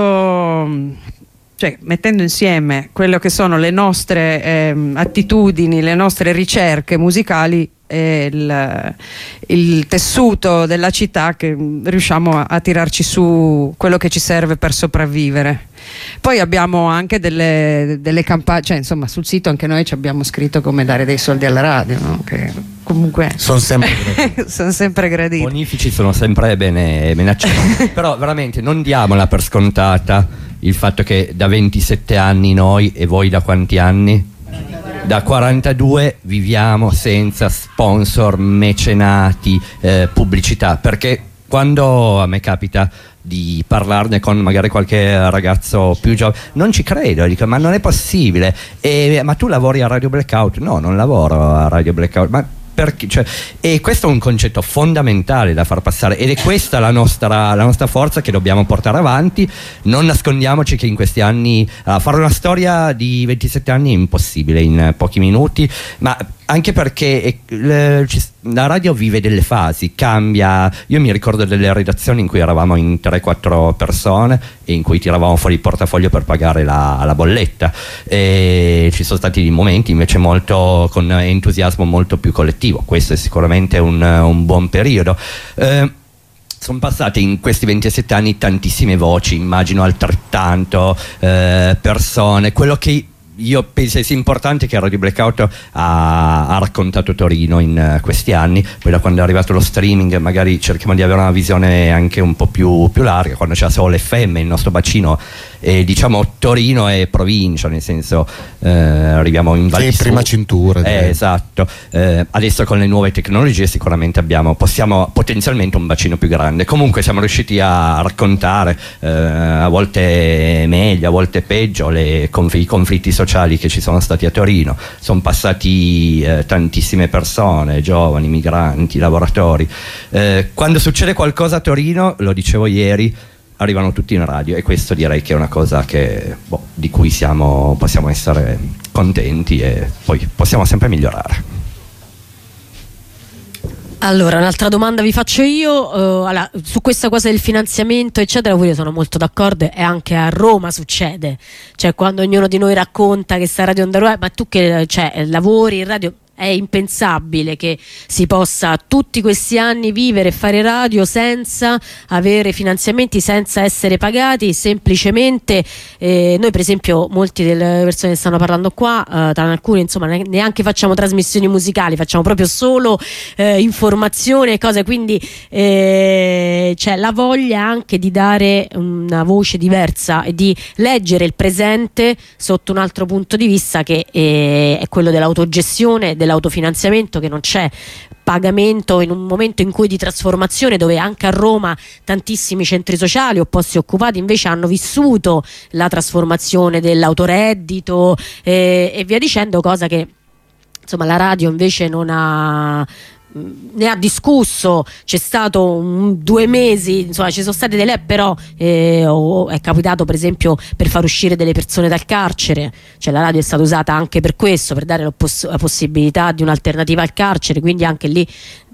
cioè mettendo insieme quello che sono le nostre eh, attitudini, le nostre ricerche musicali, Il, il tessuto della città, che riusciamo a, a tirarci su quello che ci serve per sopravvivere. Poi abbiamo anche delle, delle campagne, cioè insomma sul sito anche noi ci abbiamo scritto come dare dei soldi alla radio, no? Che comunque sono sempre sono sempre graditi. I bonifici sono sempre bene, bene accetti. Però veramente non diamola per scontata il fatto che da ventisette anni noi, e voi da quanti anni? Da quarantadue viviamo senza sponsor, mecenati, eh, pubblicità, perché quando a me capita di parlarne con magari qualche ragazzo più giovane non ci credo, dico ma non è possibile, e, ma tu lavori a Radio Blackout? No, non lavoro a Radio Blackout, ma perché, cioè, e questo è un concetto fondamentale da far passare, ed è questa la nostra, la nostra forza che dobbiamo portare avanti. Non nascondiamoci che in questi anni uh, fare una storia di ventisette anni è impossibile in pochi minuti, ma anche perché le, la radio vive delle fasi, cambia. Io mi ricordo delle redazioni in cui eravamo in tre quattro persone e in cui tiravamo fuori il portafoglio per pagare la, la bolletta, e ci sono stati momenti invece molto con entusiasmo molto più collettivo. Questo è sicuramente un, un buon periodo. eh, Sono passate in questi ventisette anni tantissime voci, immagino altrettanto eh, persone. Quello che io penso sia importante che Radio Blackout ha, ha raccontato Torino in uh, questi anni. Poi da quando è arrivato lo streaming magari cerchiamo di avere una visione anche un po' più, più larga. Quando c'era solo l'F M, il nostro bacino, e diciamo Torino è provincia, nel senso eh, arriviamo in Val di Su, prima cintura, eh, esatto. Eh, adesso con le nuove tecnologie sicuramente abbiamo, possiamo potenzialmente un bacino più grande. Comunque siamo riusciti a raccontare eh, a volte meglio, a volte peggio le conf- i conflitti sociali che ci sono stati a Torino. Sono passati eh, tantissime persone, giovani, migranti, lavoratori. Eh, quando succede qualcosa a Torino, lo dicevo ieri, arrivano tutti in radio, e questo direi che è una cosa che, boh, di cui siamo, possiamo essere contenti, e poi possiamo sempre migliorare. Allora, un'altra domanda vi faccio io, uh, allora, su questa cosa del finanziamento eccetera, io sono molto d'accordo, e anche a Roma succede, cioè quando ognuno di noi racconta che sta a Radio Onda Rossa, ma tu che cioè, lavori in radio, è impensabile che si possa tutti questi anni vivere e fare radio senza avere finanziamenti, senza essere pagati, semplicemente eh, noi per esempio molti delle persone che stanno parlando qua, eh, tra alcune insomma neanche facciamo trasmissioni musicali, facciamo proprio solo eh, informazione e cose, quindi eh, c'è la voglia anche di dare una voce diversa e di leggere il presente sotto un altro punto di vista, che eh, è quello dell'autogestione, dell'autofinanziamento, che non c'è pagamento in un momento in cui di trasformazione, dove anche a Roma tantissimi centri sociali o posti occupati invece hanno vissuto la trasformazione dell'autoreddito eh, e via dicendo, cosa che insomma la radio invece non ha, ne ha discusso. C'è stato un, due mesi, insomma ci sono state delle, però eh, oh, è capitato per esempio per far uscire delle persone dal carcere, cioè la radio è stata usata anche per questo, per dare la, poss- la possibilità di un'alternativa al carcere, quindi anche lì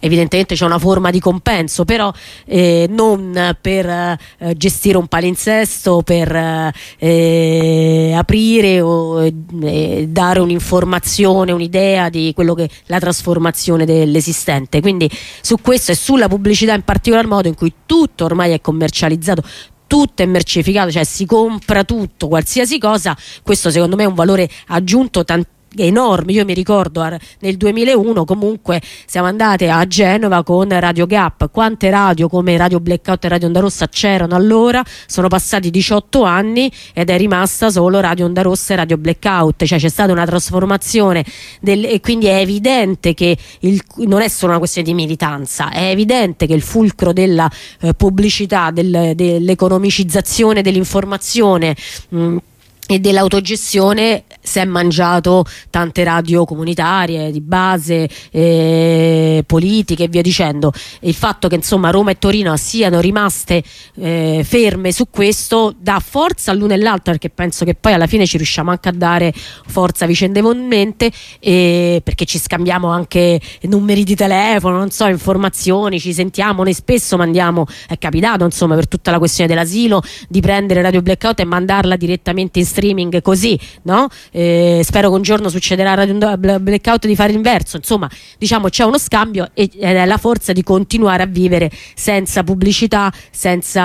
evidentemente c'è una forma di compenso, però eh, non per eh, gestire un palinsesto, per eh, aprire o eh, dare un'informazione, un'idea di quello che la trasformazione dell'esistente. Quindi su questo e sulla pubblicità in particolar modo, in cui tutto ormai è commercializzato, tutto è mercificato, cioè si compra tutto, qualsiasi cosa, questo secondo me è un valore aggiunto tantissimo, enorme. Io mi ricordo nel duemilauno comunque siamo andate a Genova con Radio Gap, quante radio come Radio Blackout e Radio Onda Rossa c'erano allora, sono passati diciotto anni ed è rimasta solo Radio Onda Rossa e Radio Blackout, cioè c'è stata una trasformazione del, e quindi è evidente che il, non è solo una questione di militanza, è evidente che il fulcro della eh, pubblicità, del, dell'economicizzazione dell'informazione mh, e dell'autogestione si è mangiato tante radio comunitarie di base, eh, politiche e via dicendo. Il fatto che insomma Roma e Torino siano rimaste eh, ferme su questo dà forza all'una e l'altra, perché penso che poi alla fine ci riusciamo anche a dare forza vicendevolmente, eh, perché ci scambiamo anche numeri di telefono, non so, informazioni, ci sentiamo, noi spesso mandiamo, è capitato insomma per tutta la questione dell'asilo di prendere Radio Blackout e mandarla direttamente in streaming così, no? Eh, spero che un giorno succederà a Radio Blackout di fare l'inverso. Insomma, diciamo c'è uno scambio ed è la forza di continuare a vivere senza pubblicità, senza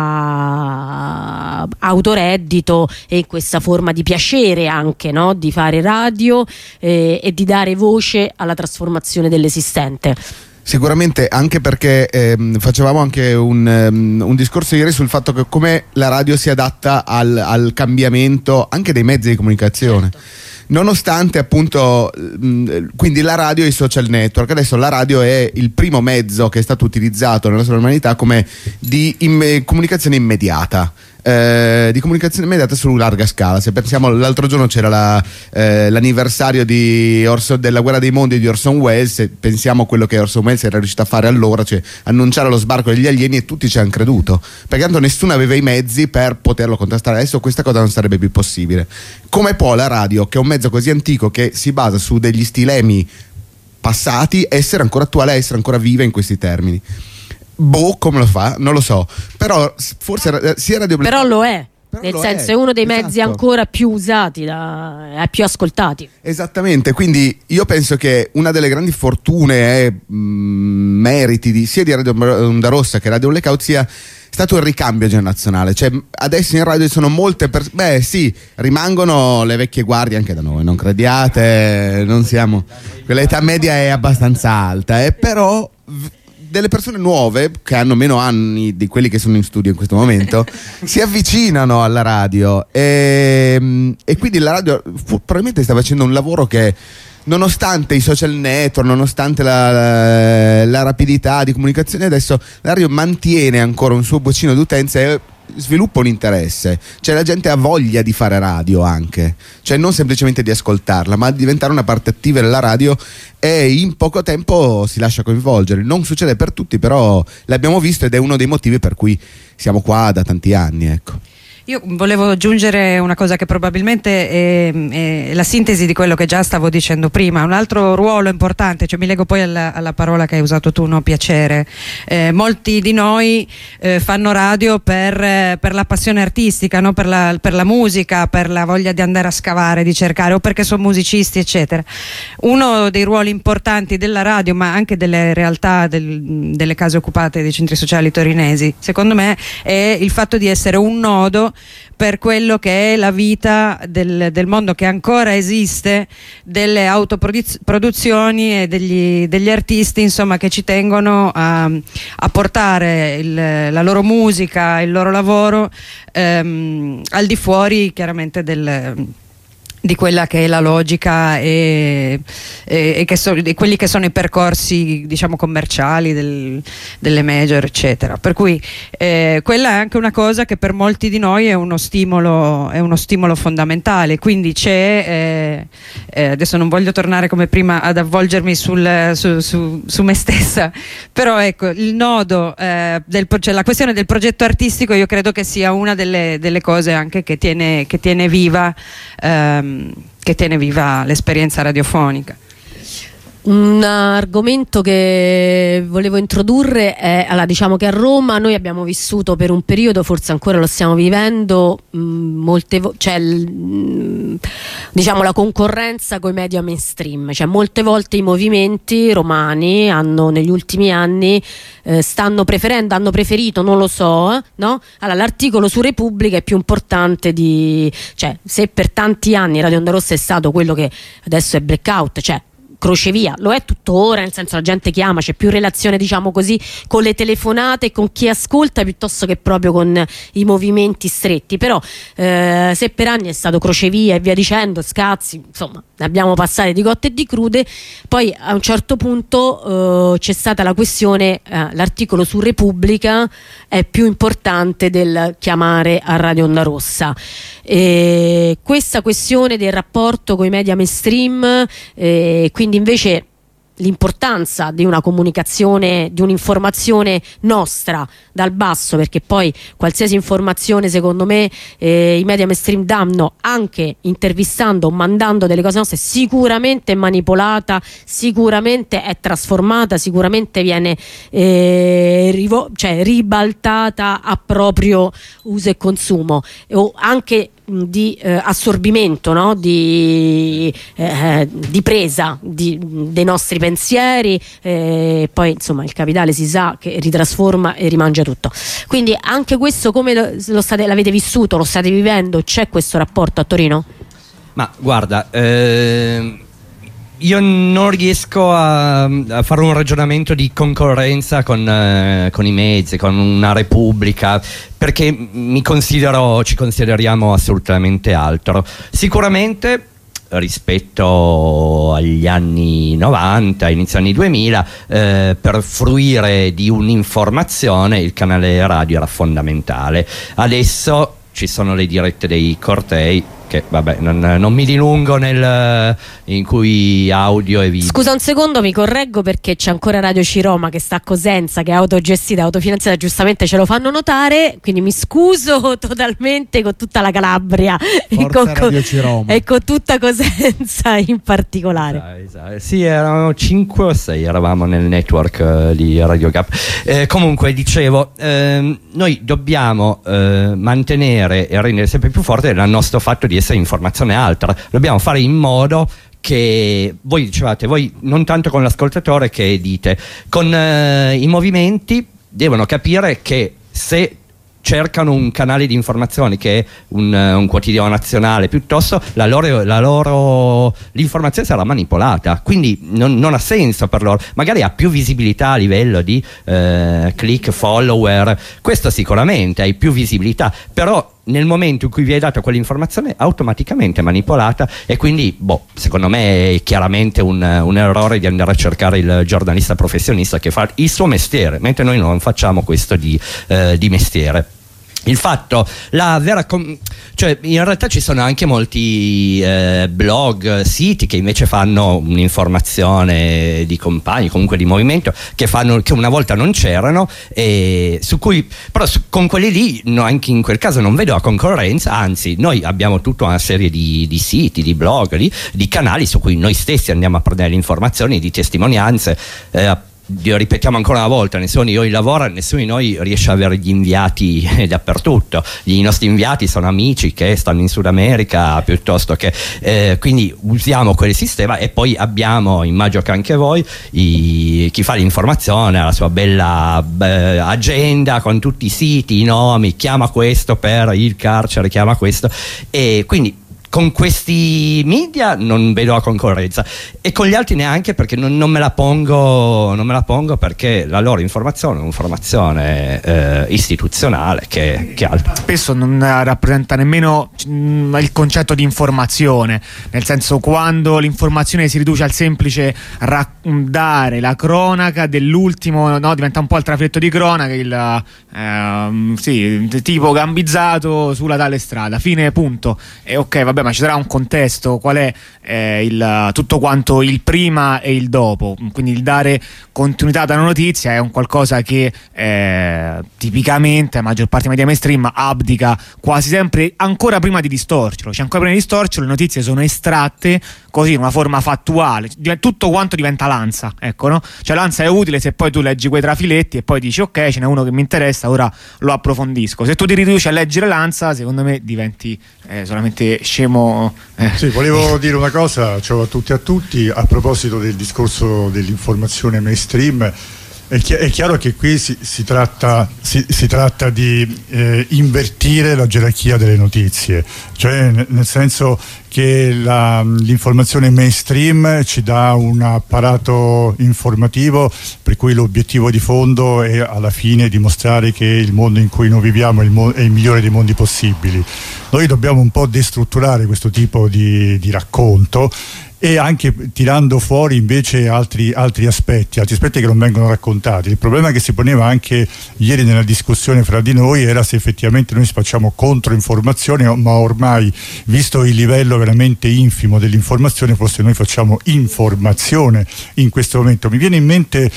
autoreddito e in questa forma di piacere anche, no? Di fare radio eh, e di dare voce alla trasformazione dell'esistente. Sicuramente, anche perché ehm, facevamo anche un, um, un discorso ieri sul fatto che come la radio si adatta al, al cambiamento anche dei mezzi di comunicazione. Certo. Nonostante appunto mh, quindi la radio e i social network, adesso la radio è il primo mezzo che è stato utilizzato nella nostra umanità come di imme- comunicazione immediata. Eh, di comunicazione immediata su larga scala. Se pensiamo, l'altro giorno c'era la, eh, l'anniversario di Orson, della Guerra dei Mondi di Orson Welles, e pensiamo a quello che Orson Welles era riuscito a fare allora, cioè annunciare lo sbarco degli alieni, e tutti ci hanno creduto perché tanto nessuno aveva i mezzi per poterlo contrastare. Adesso questa cosa non sarebbe più possibile. Come può la radio, che è un mezzo così antico che si basa su degli stilemi passati, essere ancora attuale, essere ancora viva in questi termini? Boh, come lo fa? Non lo so. Però forse sia Radio Blackout, però lo è. Però nel lo senso è, è uno dei esatto. mezzi ancora più usati, da, più ascoltati. Esattamente, quindi io penso che una delle grandi fortune e mm, meriti di, sia di Radio Onda Rossa che Radio Blackout sia stato il ricambio generazionale. Cioè adesso in radio sono molte persone, beh sì, rimangono le vecchie guardie anche da noi, non crediate, non siamo, quell'età media è abbastanza alta, eh, però delle persone nuove che hanno meno anni di quelli che sono in studio in questo momento si avvicinano alla radio e, e quindi la radio fu, probabilmente sta facendo un lavoro che, nonostante i social network, nonostante la, la, la rapidità di comunicazione, adesso la radio mantiene ancora un suo bacino d'utenza e sviluppa un interesse, cioè la gente ha voglia di fare radio anche, cioè non semplicemente di ascoltarla, ma di diventare una parte attiva della radio, e in poco tempo si lascia coinvolgere. Non succede per tutti, però l'abbiamo visto ed è uno dei motivi per cui siamo qua da tanti anni, ecco. Io volevo aggiungere una cosa che probabilmente è, è la sintesi di quello che già stavo dicendo prima. Un altro ruolo importante, cioè mi leggo poi alla, alla parola che hai usato tu, no? Piacere. Eh, molti di noi eh, fanno radio per, per la passione artistica, no? per, la, per la musica, per la voglia di andare a scavare, di cercare, o perché sono musicisti, eccetera. Uno dei ruoli importanti della radio, ma anche delle realtà del, delle case occupate dei centri sociali torinesi, secondo me, è il fatto di essere un nodo per quello che è la vita del, del mondo che ancora esiste, delle autoproduzioni e degli, degli artisti, insomma, che ci tengono a, a portare il, la loro musica, il loro lavoro ehm, al di fuori chiaramente del, di quella che è la logica e, e, e che so, di quelli che sono i percorsi, diciamo, commerciali del, delle major, eccetera. Per cui eh, quella è anche una cosa che per molti di noi è uno stimolo, è uno stimolo fondamentale. Quindi c'è eh, eh, adesso non voglio tornare come prima ad avvolgermi sul, su, su, su me stessa, però ecco, il nodo eh, del, cioè la questione del progetto artistico, io credo che sia una delle, delle cose anche che tiene, che tiene viva ehm, che tiene viva l'esperienza radiofonica. Un argomento che volevo introdurre è, allora, diciamo che a Roma noi abbiamo vissuto per un periodo, forse ancora lo stiamo vivendo, mh, molte vo- cioè, l- diciamo la concorrenza coi media mainstream, cioè molte volte i movimenti romani hanno negli ultimi anni eh, stanno preferendo, hanno preferito, non lo so, eh, no? Allora, l'articolo su Repubblica è più importante di, cioè, se per tanti anni Radio Onda Rossa è stato quello che adesso è Blackout, cioè crocevia, lo è tuttora, nel senso la gente chiama, c'è più relazione, diciamo così, con le telefonate, con chi ascolta, piuttosto che proprio con i movimenti stretti. Però eh, se per anni è stato crocevia e via dicendo, scazzi, insomma, ne abbiamo passate di cotte e di crude. Poi a un certo punto eh, c'è stata la questione, eh, l'articolo su Repubblica è più importante del chiamare a Radio Onda Rossa. E questa questione del rapporto con i media mainstream, eh, quindi invece l'importanza di una comunicazione, di un'informazione nostra dal basso, perché poi qualsiasi informazione secondo me eh, i media mainstream danno, anche intervistando o mandando delle cose nostre, sicuramente è manipolata, sicuramente è trasformata, sicuramente viene eh, rivo- cioè ribaltata a proprio uso e consumo, o anche di eh, assorbimento, no? di, eh, di presa di, dei nostri pensieri, eh, poi insomma il capitale si sa che ritrasforma e rimangia tutto. Quindi anche questo come lo, lo state, l'avete vissuto, lo state vivendo? C'è questo rapporto a Torino? Ma guarda, eh, io non riesco a, a fare un ragionamento di concorrenza con, eh, con i mezzi, con una Repubblica, perché mi considero, ci consideriamo assolutamente altro. Sicuramente rispetto agli anni novanta, inizio anni duemila, eh, per fruire di un'informazione il canale radio era fondamentale. Adesso ci sono le dirette dei cortei, che vabbè non, non mi dilungo nel in cui audio e video. Scusa un secondo, mi correggo perché c'è ancora Radio Ciroma che sta a Cosenza, che è autogestita, autofinanziata, giustamente ce lo fanno notare, quindi mi scuso totalmente con tutta la Calabria e con, Radio Ciroma. e con tutta Cosenza in particolare. Esatto, esatto. Sì, erano cinque o sei, eravamo nel network uh, di Radio Gap. Eh, comunque dicevo, ehm, noi dobbiamo eh, mantenere e rendere sempre più forte il nostro fatto di essere informazione altra. Dobbiamo fare in modo che voi dicevate, voi non tanto con l'ascoltatore che dite, con eh, i movimenti devono capire che se cercano un canale di informazioni che è un, un quotidiano nazionale, piuttosto la loro, la loro l'informazione sarà manipolata, quindi non, non ha senso per loro. Magari ha più visibilità a livello di eh, click, follower, questo sicuramente hai più visibilità, però nel momento in cui vi hai dato quell'informazione automaticamente manipolata, e quindi boh, secondo me è chiaramente un, un errore di andare a cercare il giornalista professionista che fa il suo mestiere, mentre noi non facciamo questo di, eh, di mestiere. Il fatto, la vera com- cioè in realtà ci sono anche molti eh, blog, siti che invece fanno un'informazione di compagni, comunque di movimento, che fanno, che una volta non c'erano, e su cui però su, con quelli lì no, anche in quel caso non vedo la concorrenza, anzi noi abbiamo tutta una serie di, di siti, di blog, di, di canali su cui noi stessi andiamo a prendere le informazioni, di testimonianze. eh, Ripetiamo ancora una volta, nessuno di noi lavora, nessuno di noi riesce ad avere gli inviati dappertutto. I nostri inviati sono amici che stanno in Sud America, piuttosto che eh, quindi usiamo quel sistema, e poi abbiamo, immagino che anche voi, i, chi fa l'informazione ha la sua bella eh, agenda con tutti i siti, i nomi, chiama questo per il carcere, chiama questo, e quindi con questi media non vedo la concorrenza, e con gli altri neanche, perché non, non me la pongo non me la pongo perché la loro informazione è un'informazione eh, istituzionale che, che altro. Spesso non rappresenta nemmeno mh, il concetto di informazione, nel senso, quando l'informazione si riduce al semplice rac- dare la cronaca dell'ultimo, no, diventa un po' il trafiletto di cronaca, il ehm, sì, tipo gambizzato sulla tale strada, fine, punto. E ok, vabbè, beh, ma ci sarà un contesto, qual è eh, il, tutto quanto il prima e il dopo, quindi il dare continuità alla notizia è un qualcosa che eh, tipicamente la maggior parte dei media mainstream abdica quasi sempre ancora prima di distorcerlo, cioè ancora prima di distorcerlo le notizie sono estratte così in una forma fattuale, tutto quanto diventa lanza, ecco, no? Cioè lanza è utile se poi tu leggi quei trafiletti e poi dici ok, ce n'è uno che mi interessa, ora lo approfondisco. Se tu ti riduci a leggere lanza, secondo me diventi eh, solamente scemo. eh. Sì, volevo dire una cosa, ciao a tutti e a tutti, a proposito del discorso dell'informazione mainstream. È, chi- è chiaro che qui si, si, tratta, si, si tratta di eh, invertire la gerarchia delle notizie, cioè n- nel senso che la, l'informazione mainstream ci dà un apparato informativo per cui l'obiettivo di fondo è alla fine dimostrare che il mondo in cui noi viviamo è il, mo- è il migliore dei mondi possibili. Noi dobbiamo un po' destrutturare questo tipo di, di racconto e anche tirando fuori invece altri, altri aspetti, altri aspetti che non vengono raccontati. Il problema che si poneva anche ieri nella discussione fra di noi era se effettivamente noi facciamo controinformazione, ma ormai, visto il livello veramente infimo dell'informazione, forse noi facciamo informazione in questo momento. Mi viene in mente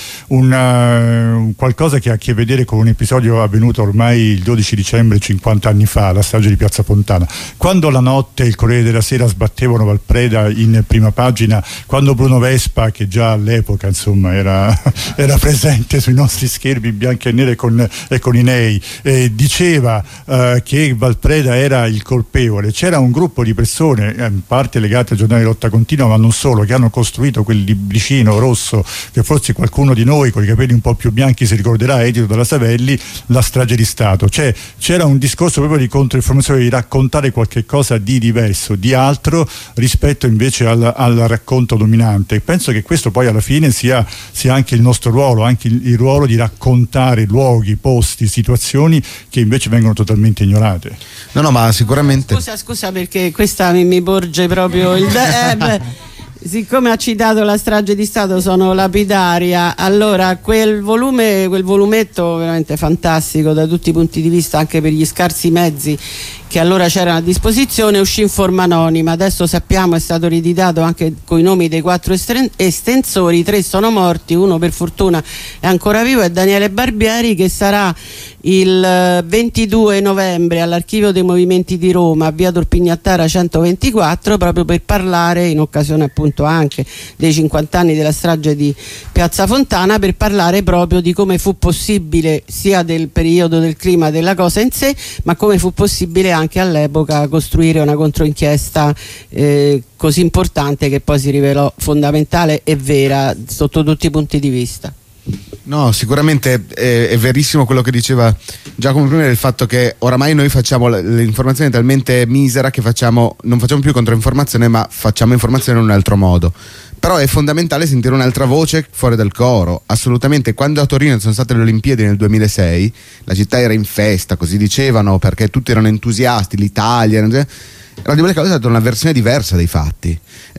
una, un qualcosa che ha a che vedere con un episodio avvenuto ormai il dodici dicembre cinquanta anni fa, la strage di Piazza Fontana, quando la notte il Corriere della Sera sbattevano Valpreda in prima pagina, quando Bruno Vespa, che già all'epoca insomma era, era presente sui nostri schermi in bianco e nero e con, e con i nei, eh, diceva eh, che Valpreda era il colpevole. C'era un gruppo di persone, in parte legate al giornale Lotta Continua, ma non solo, che hanno costruito quel libricino rosso che forse qualcuno di noi con i capelli un po' più bianchi si ricorderà, edito dalla Savelli, La strage di Stato. Cioè c'era un discorso proprio di controinformazione, di raccontare qualche cosa di diverso, di altro rispetto invece al, al racconto dominante. Penso che questo poi alla fine sia, sia anche il nostro ruolo, anche il, il ruolo di raccontare luoghi, posti, situazioni che invece vengono totalmente ignorate. No, no, ma sicuramente. Scusa, scusa, perché questa mi, mi porge proprio il. Eh, beh. Siccome ha citato la strage di Stato, sono lapidaria. Allora, quel volume, quel volumetto veramente fantastico da tutti i punti di vista, anche per gli scarsi mezzi che allora c'erano a disposizione, uscì in forma anonima. Adesso sappiamo è stato riditato anche con i nomi dei quattro estren- estensori, tre sono morti, uno per fortuna è ancora vivo, è Daniele Barbieri, che sarà il ventidue novembre all'Archivio dei Movimenti di Roma, a via Torpignattara centoventiquattro, proprio per parlare, in occasione appunto anche dei cinquanta anni della strage di Piazza Fontana, per parlare proprio di come fu possibile, sia del periodo del clima della cosa in sé, ma come fu possibile anche all'epoca costruire una controinchiesta eh, così importante, che poi si rivelò fondamentale e vera sotto tutti i punti di vista. No, sicuramente è, è verissimo quello che diceva Giacomo prima, del fatto che oramai noi facciamo l'informazione talmente misera che facciamo, non facciamo più controinformazione, ma facciamo informazione in un altro modo. Però è fondamentale sentire un'altra voce fuori dal coro, assolutamente. Quando a Torino sono state le Olimpiadi nel duemilasei, la città era in festa, così dicevano, perché tutti erano entusiasti, l'Italia. Radio Blackout è stata una versione diversa dei fatti,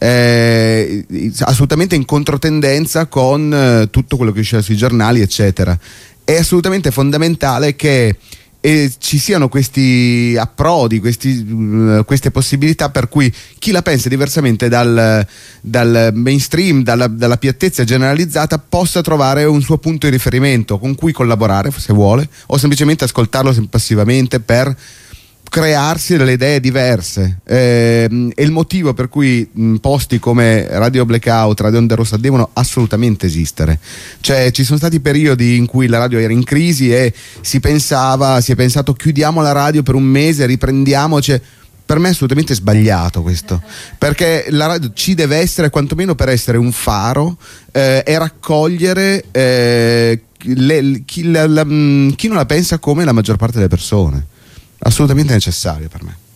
eh, assolutamente in controtendenza con eh, tutto quello che usciva sui giornali, eccetera. È assolutamente fondamentale che e ci siano questi approdi, questi, uh, queste possibilità per cui chi la pensa diversamente dal, dal mainstream, dalla, dalla piattezza generalizzata, possa trovare un suo punto di riferimento con cui collaborare se vuole, o semplicemente ascoltarlo passivamente per crearsi delle idee diverse. Eh, è il motivo per cui mh, posti come Radio Blackout, Radio Onda Rossa devono assolutamente esistere. Cioè ci sono stati periodi in cui la radio era in crisi e si pensava, si è pensato chiudiamo la radio per un mese, riprendiamoci. Per me è assolutamente sbagliato questo, perché la radio ci deve essere quantomeno per essere un faro eh, e raccogliere eh, le, chi, la, la, chi non la pensa come la maggior parte delle persone. Assolutamente necessario per me.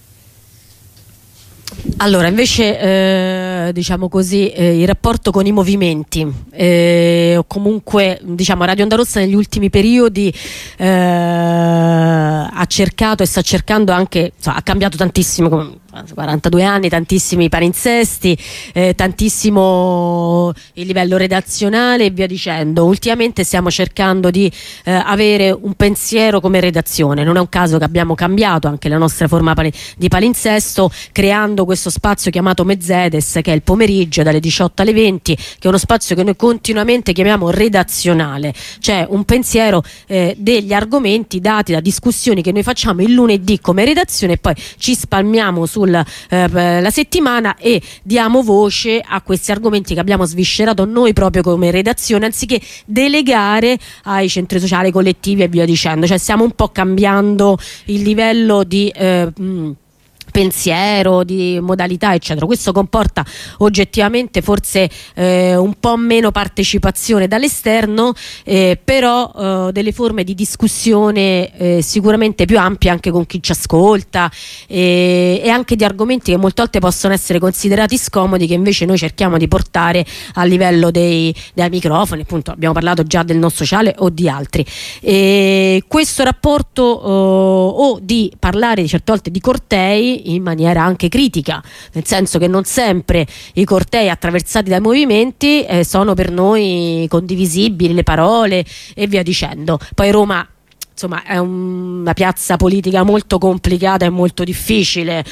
Allora, invece, eh, diciamo così, eh, il rapporto con i movimenti, eh, o comunque, diciamo, Radio Onda Rossa negli ultimi periodi eh, ha cercato e sta cercando anche, insomma, ha cambiato tantissimo, come quarantadue anni, tantissimi palinsesti, eh, tantissimo il livello redazionale e via dicendo. Ultimamente stiamo cercando di eh, avere un pensiero come redazione, non è un caso che abbiamo cambiato anche la nostra forma pali- di palinsesto, creando questo spazio chiamato Mezzedes, che è il pomeriggio dalle diciotto alle venti, che è uno spazio che noi continuamente chiamiamo redazionale, cioè un pensiero eh, degli argomenti dati da discussioni che noi facciamo il lunedì come redazione e poi ci spalmiamo su la eh, settimana e diamo voce a questi argomenti che abbiamo sviscerato noi proprio come redazione, anziché delegare ai centri sociali, collettivi e via dicendo. Cioè stiamo un po' cambiando il livello di eh, mh, pensiero, di modalità eccetera. Questo comporta oggettivamente forse eh, un po' meno partecipazione dall'esterno, eh, però eh, delle forme di discussione eh, sicuramente più ampie anche con chi ci ascolta, eh, e anche di argomenti che molte volte possono essere considerati scomodi, che invece noi cerchiamo di portare a livello dei, dei microfoni. Appunto abbiamo parlato già del non sociale o di altri, e questo rapporto eh, o di parlare certe volte di cortei in maniera anche critica, nel senso che non sempre i cortei attraversati dai movimenti eh, sono per noi condivisibili, le parole e via dicendo. Poi Roma, insomma, è un, una piazza politica molto complicata e molto difficile,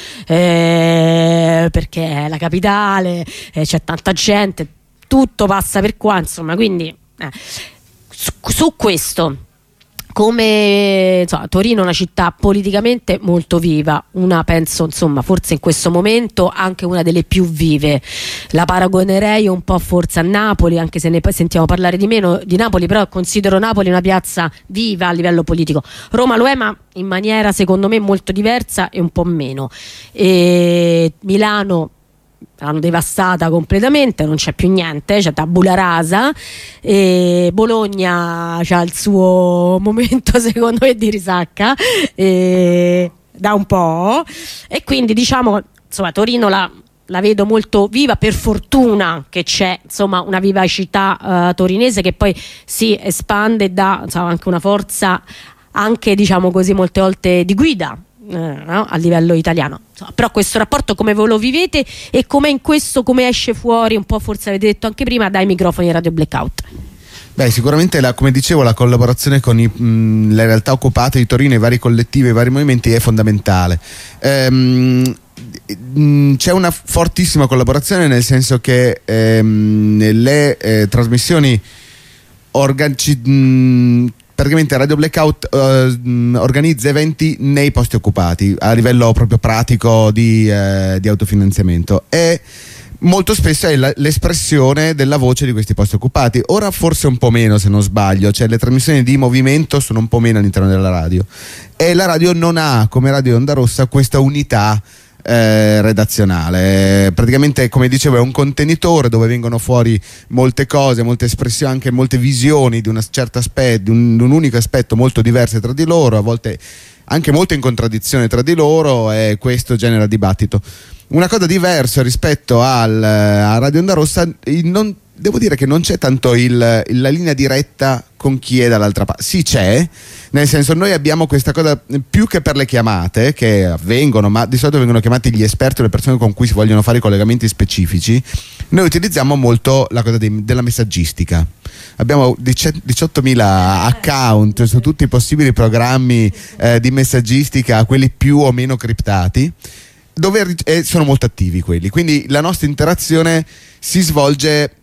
eh, perché è la capitale, eh, c'è tanta gente, tutto passa per qua, insomma, quindi eh. su, su questo, come insomma, Torino è una città politicamente molto viva, una penso insomma forse in questo momento anche una delle più vive. La paragonerei un po' forse a Napoli, anche se ne sentiamo parlare di meno di Napoli, però considero Napoli una piazza viva a livello politico. Roma lo è, ma in maniera secondo me molto diversa e un po' meno. E Milano l'hanno devastata completamente, non c'è più niente, c'è tabula rasa, e Bologna c'ha il suo momento secondo me di risacca e da un po', e quindi diciamo insomma Torino la, la vedo molto viva, per fortuna che c'è insomma una vivacità uh, torinese che poi si espande e dà insomma, anche una forza anche diciamo così molte volte di guida eh, no? a livello italiano. Però questo rapporto come ve lo vivete e come in questo, come esce fuori un po', forse avete detto anche prima, dai microfoni di Radio Blackout? Beh, sicuramente la, come dicevo, la collaborazione con i, mh, le realtà occupate di Torino, i vari collettivi, i vari movimenti è fondamentale. Ehm, mh, c'è una fortissima collaborazione, nel senso che ehm, le eh, trasmissioni organici, mh, praticamente Radio Blackout uh, organizza eventi nei posti occupati a livello proprio pratico di, uh, di autofinanziamento, e molto spesso è la, l'espressione della voce di questi posti occupati. Ora forse un po' meno, se non sbaglio, cioè le trasmissioni di movimento sono un po' meno all'interno della radio, e la radio non ha, come Radio Onda Rossa, questa unità Eh, redazionale. Praticamente, come dicevo, è un contenitore dove vengono fuori molte cose, molte espressioni, anche molte visioni di una certa aspetto, di un, di un unico aspetto, molto diverse tra di loro, a volte anche molto in contraddizione tra di loro, e questo genera dibattito. Una cosa diversa rispetto al, a Radio Onda Rossa, non, devo dire che non c'è tanto il, il, la linea diretta con chi è dall'altra parte. Sì, c'è, nel senso, noi abbiamo questa cosa, più che per le chiamate che avvengono, ma di solito vengono chiamati gli esperti o le persone con cui si vogliono fare i collegamenti specifici, noi utilizziamo molto la cosa dei, della messaggistica. Abbiamo diciottomila account su tutti i possibili programmi eh, di messaggistica, quelli più o meno criptati, dove eh, sono molto attivi quelli, quindi la nostra interazione si svolge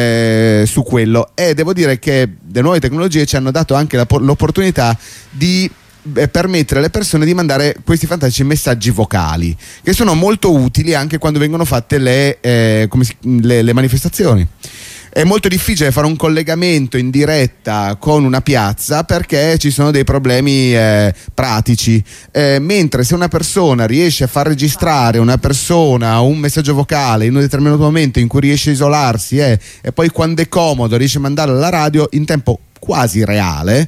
eh, su quello, e devo dire che le nuove tecnologie ci hanno dato anche la, l'opportunità di eh, permettere alle persone di mandare questi fantastici messaggi vocali, che sono molto utili anche quando vengono fatte le, eh, come si, le, le manifestazioni. È molto difficile fare un collegamento in diretta con una piazza perché ci sono dei problemi eh, pratici, eh, mentre se una persona riesce a far registrare una persona un messaggio vocale in un determinato momento in cui riesce a isolarsi eh, e poi quando è comodo riesce a mandarlo alla radio in tempo quasi reale,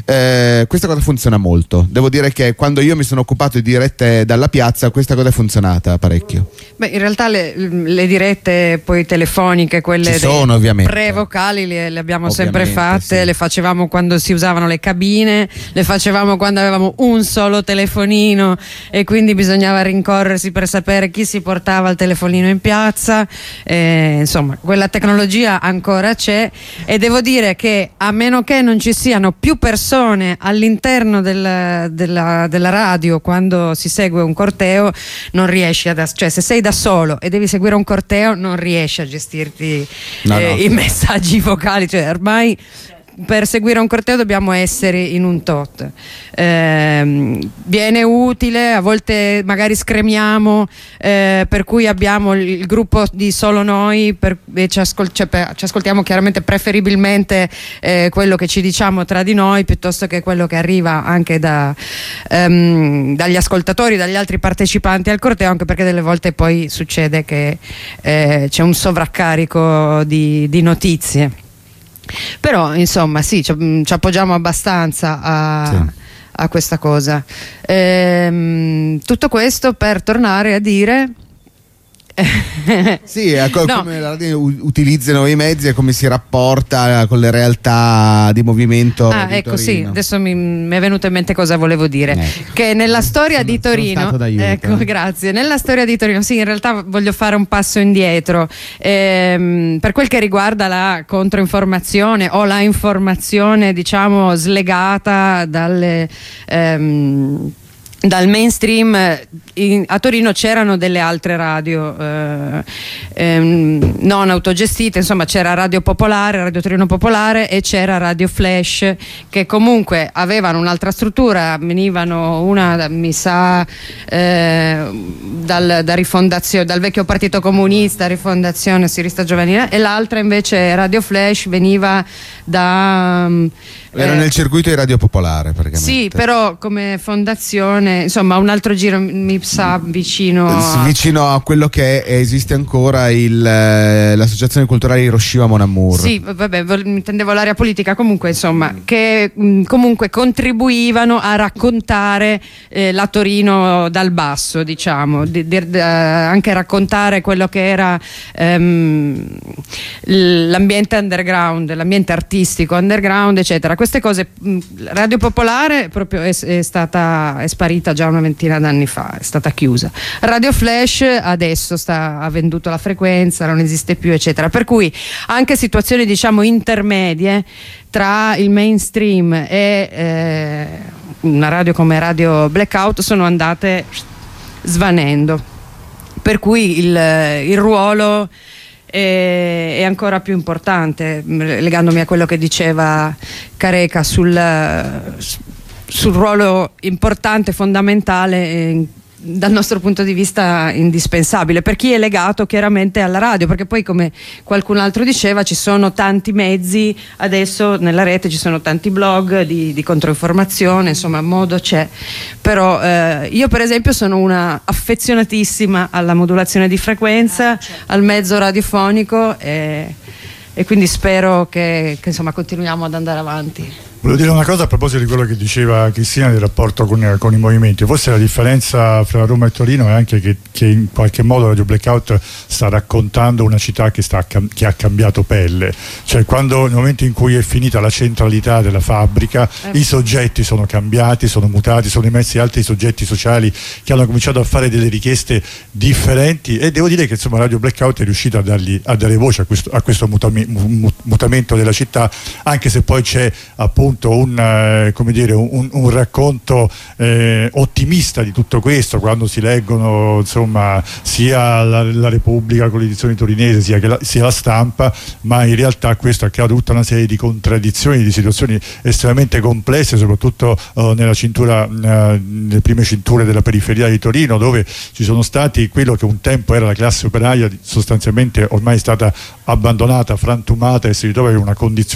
eh, questa cosa funziona molto. Devo dire che quando io mi sono occupato di dirette dalla piazza, questa cosa è funzionata parecchio. Beh, in realtà le, le dirette poi telefoniche, quelle ci sono, ovviamente. pre-vocali, le, le abbiamo Ovviamente, sempre fatte, sì. le facevamo quando si usavano le cabine, le facevamo quando avevamo un solo telefonino e quindi bisognava rincorrersi per sapere chi si portava il telefonino in piazza, eh, insomma quella tecnologia ancora c'è, e devo dire che a meno che non ci siano più persone all'interno del, della, della radio quando si segue un corteo, non riesci ad, cioè se sei da solo e devi seguire un corteo non riesci a gestirti no, eh, no. i messaggi vocali, cioè ormai per seguire un corteo dobbiamo essere in un tot. Eh, viene utile, a volte magari scremiamo, eh, per cui abbiamo il, il gruppo di solo noi per, e ci, ascol- cioè, per, ci ascoltiamo chiaramente preferibilmente eh, quello che ci diciamo tra di noi piuttosto che quello che arriva anche da, ehm, dagli ascoltatori, dagli altri partecipanti al corteo, anche perché delle volte poi succede che eh, c'è un sovraccarico di, di notizie. Però insomma sì, ci, ci appoggiamo abbastanza a, sì. a questa cosa. Ehm, tutto questo per tornare a dire sì, co- no. come la radio utilizzano i mezzi e come si rapporta con le realtà di movimento. Ah, di ecco, Torino. sì, adesso mi, mi è venuto in mente cosa volevo dire. Ecco. Che nella storia sono, di Torino, ecco, grazie. Nella storia di Torino, sì, in realtà voglio fare un passo indietro. Ehm, per quel che riguarda la controinformazione o la informazione, diciamo, slegata dalle. Ehm, dal mainstream, in, a Torino c'erano delle altre radio eh, ehm, non autogestite, insomma c'era Radio Popolare, Radio Torino Popolare e c'era Radio Flash, che comunque avevano un'altra struttura, venivano una mi sa eh, dal, da rifondazione, dal vecchio Partito Comunista, Rifondazione Sirista Giovanile, e l'altra invece Radio Flash veniva da era eh, nel circuito di Radio Popolare praticamente. Sì, però come fondazione, insomma, un altro giro mi sa vicino a... vicino a quello che è, esiste ancora il, l'associazione culturale Hiroshima Mon Amour. Sì, vabbè, intendevo l'area politica, comunque insomma, che mh, comunque contribuivano a raccontare eh, la Torino dal basso, diciamo, di, di, di, anche raccontare quello che era ehm, l'ambiente underground, l'ambiente artistico underground, eccetera. Queste cose, mh, Radio Popolare proprio è, è stata è sparita già una ventina d'anni fa, è stata chiusa. Radio Flash adesso sta, ha venduto la frequenza, non esiste più, eccetera. Per cui anche situazioni, diciamo, intermedie tra il mainstream e eh, una radio come Radio Blackout sono andate svanendo. Per cui il, il ruolo è, è ancora più importante, legandomi a quello che diceva Careca sul, sul ruolo importante, fondamentale, eh, dal nostro punto di vista indispensabile per chi è legato chiaramente alla radio, perché poi, come qualcun altro diceva, ci sono tanti mezzi adesso nella rete, ci sono tanti blog di, di controinformazione, insomma modo c'è, però eh, io per esempio sono una affezionatissima alla modulazione di frequenza, al mezzo radiofonico, e, e quindi spero che, che insomma continuiamo ad andare avanti. Volevo dire una cosa a proposito di quello che diceva Cristina del rapporto con, con i movimenti. Forse la differenza fra Roma e Torino è anche che, che in qualche modo Radio Blackout sta raccontando una città che, sta, che ha cambiato pelle. Cioè, quando nel momento in cui è finita la centralità della fabbrica, eh. i soggetti sono cambiati, sono mutati, sono emersi altri soggetti sociali che hanno cominciato a fare delle richieste differenti, e devo dire che insomma Radio Blackout è riuscita a, dargli, a dare voce a questo, a questo mutami, mutamento della città, anche se poi c'è appunto Un, eh, come dire, un, un racconto eh, ottimista di tutto questo, quando si leggono insomma sia la, la Repubblica con l'edizione torinese sia, che la, sia la Stampa, ma in realtà questo ha creato tutta una serie di contraddizioni, di situazioni estremamente complesse, soprattutto eh, nella cintura, eh, nelle prime cinture della periferia di Torino, dove ci sono stati quello che un tempo era la classe operaia, sostanzialmente ormai è stata abbandonata, frantumata, e si ritrova in una condizione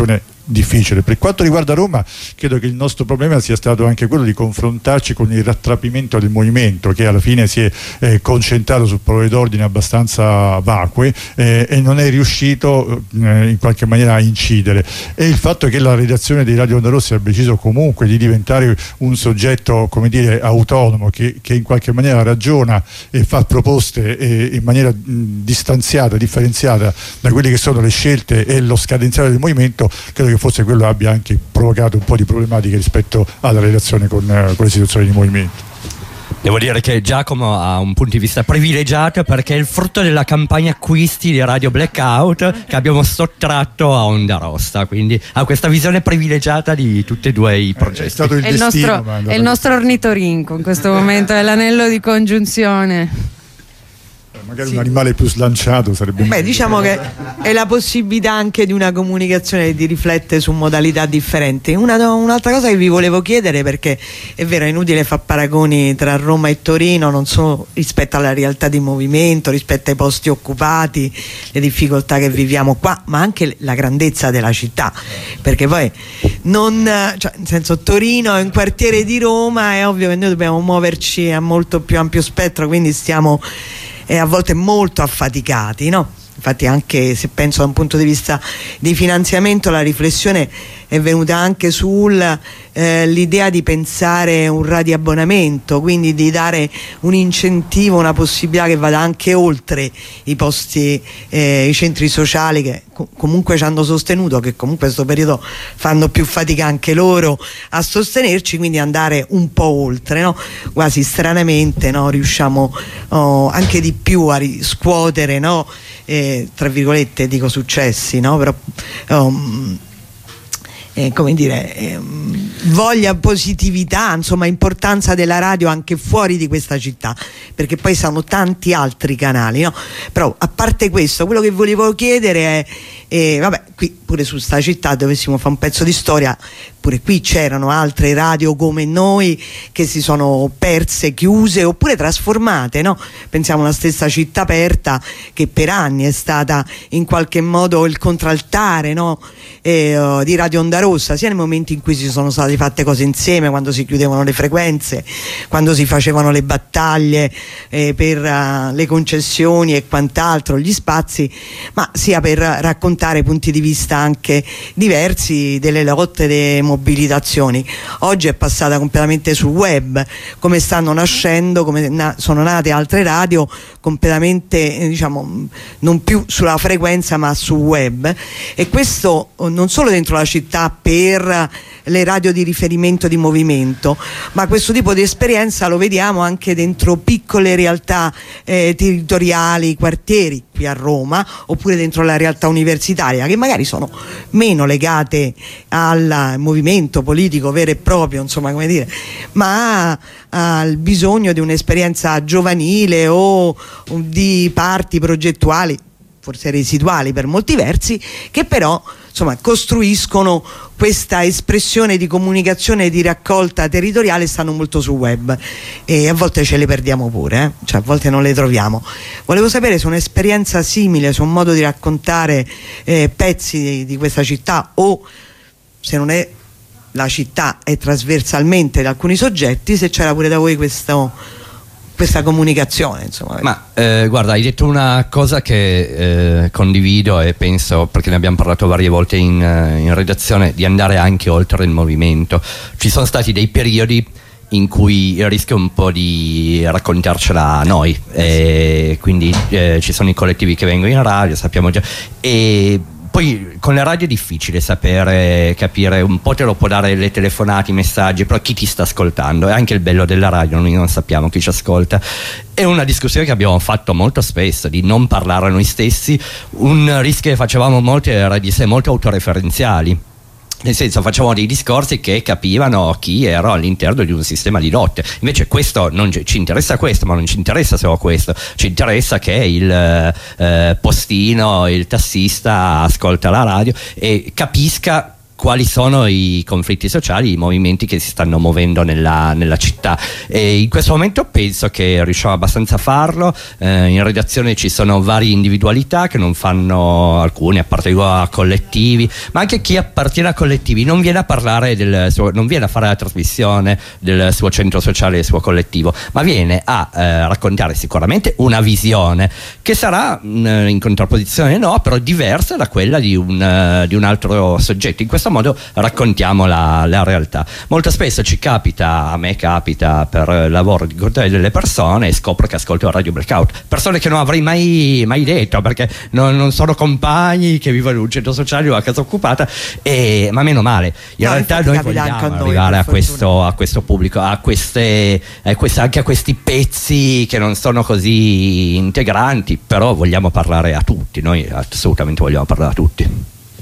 difficile. Per quanto riguarda Roma, credo che il nostro problema sia stato anche quello di confrontarci con il rattrapimento del movimento, che alla fine si è eh, concentrato su parole d'ordine abbastanza vacue eh, e non è riuscito eh, in qualche maniera a incidere. E il fatto che la redazione di Radio Onda Rossa abbia deciso comunque di diventare un soggetto, come dire, autonomo, che, che in qualche maniera ragiona e fa proposte eh, in maniera mh, distanziata, differenziata da quelle che sono le scelte e lo scadenziale del movimento, credo che forse quello abbia anche provocato un po' di problematiche rispetto alla relazione con, uh, con le situazioni di movimento. Devo dire che Giacomo ha un punto di vista privilegiato, perché è il frutto della campagna acquisti di Radio Blackout che abbiamo sottratto a Onda Rossa, quindi ha questa visione privilegiata di tutti e due i progetti. È stato il è destino, il nostro, è il nostro ornitorinco in questo momento, è l'anello di congiunzione. Magari sì. Un animale più slanciato sarebbe. Beh, diciamo che è la possibilità anche di una comunicazione di riflettere su modalità differenti. Una, un'altra cosa che vi volevo chiedere, perché è vero, è inutile fare paragoni tra Roma e Torino, non solo rispetto alla realtà di movimento, rispetto ai posti occupati, le difficoltà che viviamo qua, ma anche la grandezza della città, perché poi non, cioè, nel senso, Torino è un quartiere di Roma, è ovvio che noi dobbiamo muoverci a molto più ampio spettro, quindi stiamo e a volte molto affaticati, no? Infatti, anche se penso da un punto di vista di finanziamento, la riflessione è venuta anche sull'idea eh, di pensare un radioabbonamento, quindi di dare un incentivo, una possibilità che vada anche oltre i posti, eh, i centri sociali, che co- comunque ci hanno sostenuto, che comunque in questo periodo fanno più fatica anche loro a sostenerci, quindi andare un po' oltre, no? Quasi stranamente, no? Riusciamo oh, anche di più a riscuotere, no? Eh, tra virgolette dico successi, no? Però um, eh, come dire, eh, voglia, positività, insomma, importanza della radio anche fuori di questa città, perché poi sono tanti altri canali, no? Però a parte questo, quello che volevo chiedere è eh, vabbè, qui pure su sta città dovessimo fare un pezzo di storia, pure qui c'erano altre radio come noi che si sono perse, chiuse oppure trasformate, no? Pensiamo alla stessa Città Aperta, che per anni è stata in qualche modo il contraltare, no? eh, uh, di Radio Onda Rossa, sia nei momenti in cui si sono state fatte cose insieme, quando si chiudevano le frequenze, quando si facevano le battaglie eh, per uh, le concessioni e quant'altro, gli spazi, ma sia per raccontare punti di vista anche diversi delle lotte, delle mobilitazioni. Oggi è passata completamente sul web, come stanno nascendo, come na- sono nate altre radio completamente eh, diciamo non più sulla frequenza ma sul web, e questo eh, non solo dentro la città per le radio di riferimento di movimento, ma questo tipo di esperienza lo vediamo anche dentro piccole realtà eh, territoriali, quartieri qui a Roma, oppure dentro la realtà universitaria, che magari sono meno legate al movimento politico vero e proprio, insomma, come dire, ma al bisogno di un'esperienza giovanile o, o di parti progettuali, forse residuali per molti versi, che però insomma costruiscono questa espressione di comunicazione e di raccolta territoriale, stanno molto sul web e a volte ce le perdiamo pure, eh? Cioè a volte non le troviamo. Volevo sapere se un'esperienza simile, su un modo di raccontare eh, pezzi di, di questa città, o se non è la città è trasversalmente da alcuni soggetti, se c'era pure da voi questo, questa comunicazione, insomma. Ma eh, guarda, hai detto una cosa che eh, condivido e penso, perché ne abbiamo parlato varie volte in, in redazione, di andare anche oltre il movimento. Ci sono stati dei periodi in cui rischio un po' di raccontarcela a noi, e quindi eh, ci sono i collettivi che vengono in radio, sappiamo già, e poi con le radio è difficile sapere, capire, un po' te lo può dare le telefonate, i messaggi, però chi ti sta ascoltando? È anche il bello della radio, noi non sappiamo chi ci ascolta. È una discussione che abbiamo fatto molto spesso, di non parlare a noi stessi. Un rischio che facevamo molto era di essere molto autoreferenziali, nel senso facevamo dei discorsi che capivano chi era all'interno di un sistema di lotte. Invece questo non ci, ci interessa questo, ma non ci interessa solo questo, ci interessa che il eh, postino, il tassista ascolta la radio e capisca quali sono i conflitti sociali, i movimenti che si stanno muovendo nella, nella città, e in questo momento penso che riusciamo abbastanza a farlo. Eh, in redazione ci sono varie individualità che non fanno, alcuni appartengono a collettivi, ma anche chi appartiene a collettivi non viene a parlare del suo, non viene a fare la trasmissione del suo centro sociale, del suo collettivo, ma viene a eh, raccontare sicuramente una visione che sarà mh, in contrapposizione no, però diversa da quella di un, uh, di un altro soggetto. In questo modo raccontiamo la, la realtà. Molto spesso ci capita, a me capita per lavoro, di incontrare delle persone e scopro che ascolto Radio Blackout, persone che non avrei mai, mai detto, perché non, non sono compagni che vivono in un centro sociale o a casa occupata, e, ma meno male, in no, realtà noi vogliamo anche a noi, arrivare a questo, a questo pubblico, a queste, a queste, anche a questi pezzi che non sono così integranti, però vogliamo parlare a tutti, noi assolutamente vogliamo parlare a tutti.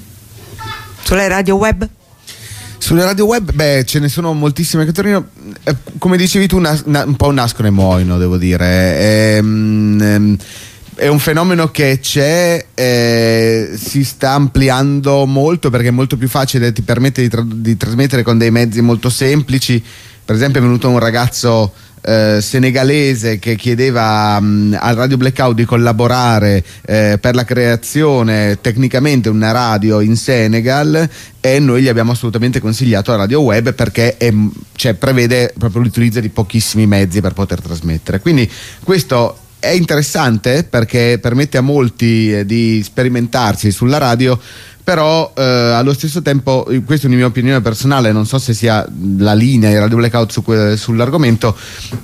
Sulle radio web? Sulle radio web, beh, ce ne sono moltissime che Torino, eh, come dicevi tu, nas- na- un po' nascono e muoiono, devo dire. È, mm, è un fenomeno che c'è, eh, si sta ampliando molto perché è molto più facile, ti permette di, tra- di trasmettere con dei mezzi molto semplici. Per esempio è venuto un ragazzo Eh, senegalese che chiedeva mh, al Radio Blackout di collaborare eh, per la creazione tecnicamente una radio in Senegal, e noi gli abbiamo assolutamente consigliato la radio web perché è, cioè, prevede proprio l'utilizzo di pochissimi mezzi per poter trasmettere. Quindi questo è interessante perché permette a molti eh, di sperimentarsi sulla radio, però eh, allo stesso tempo, questa è una mia opinione personale, non so se sia la linea di Radio Blackout su que- sull'argomento,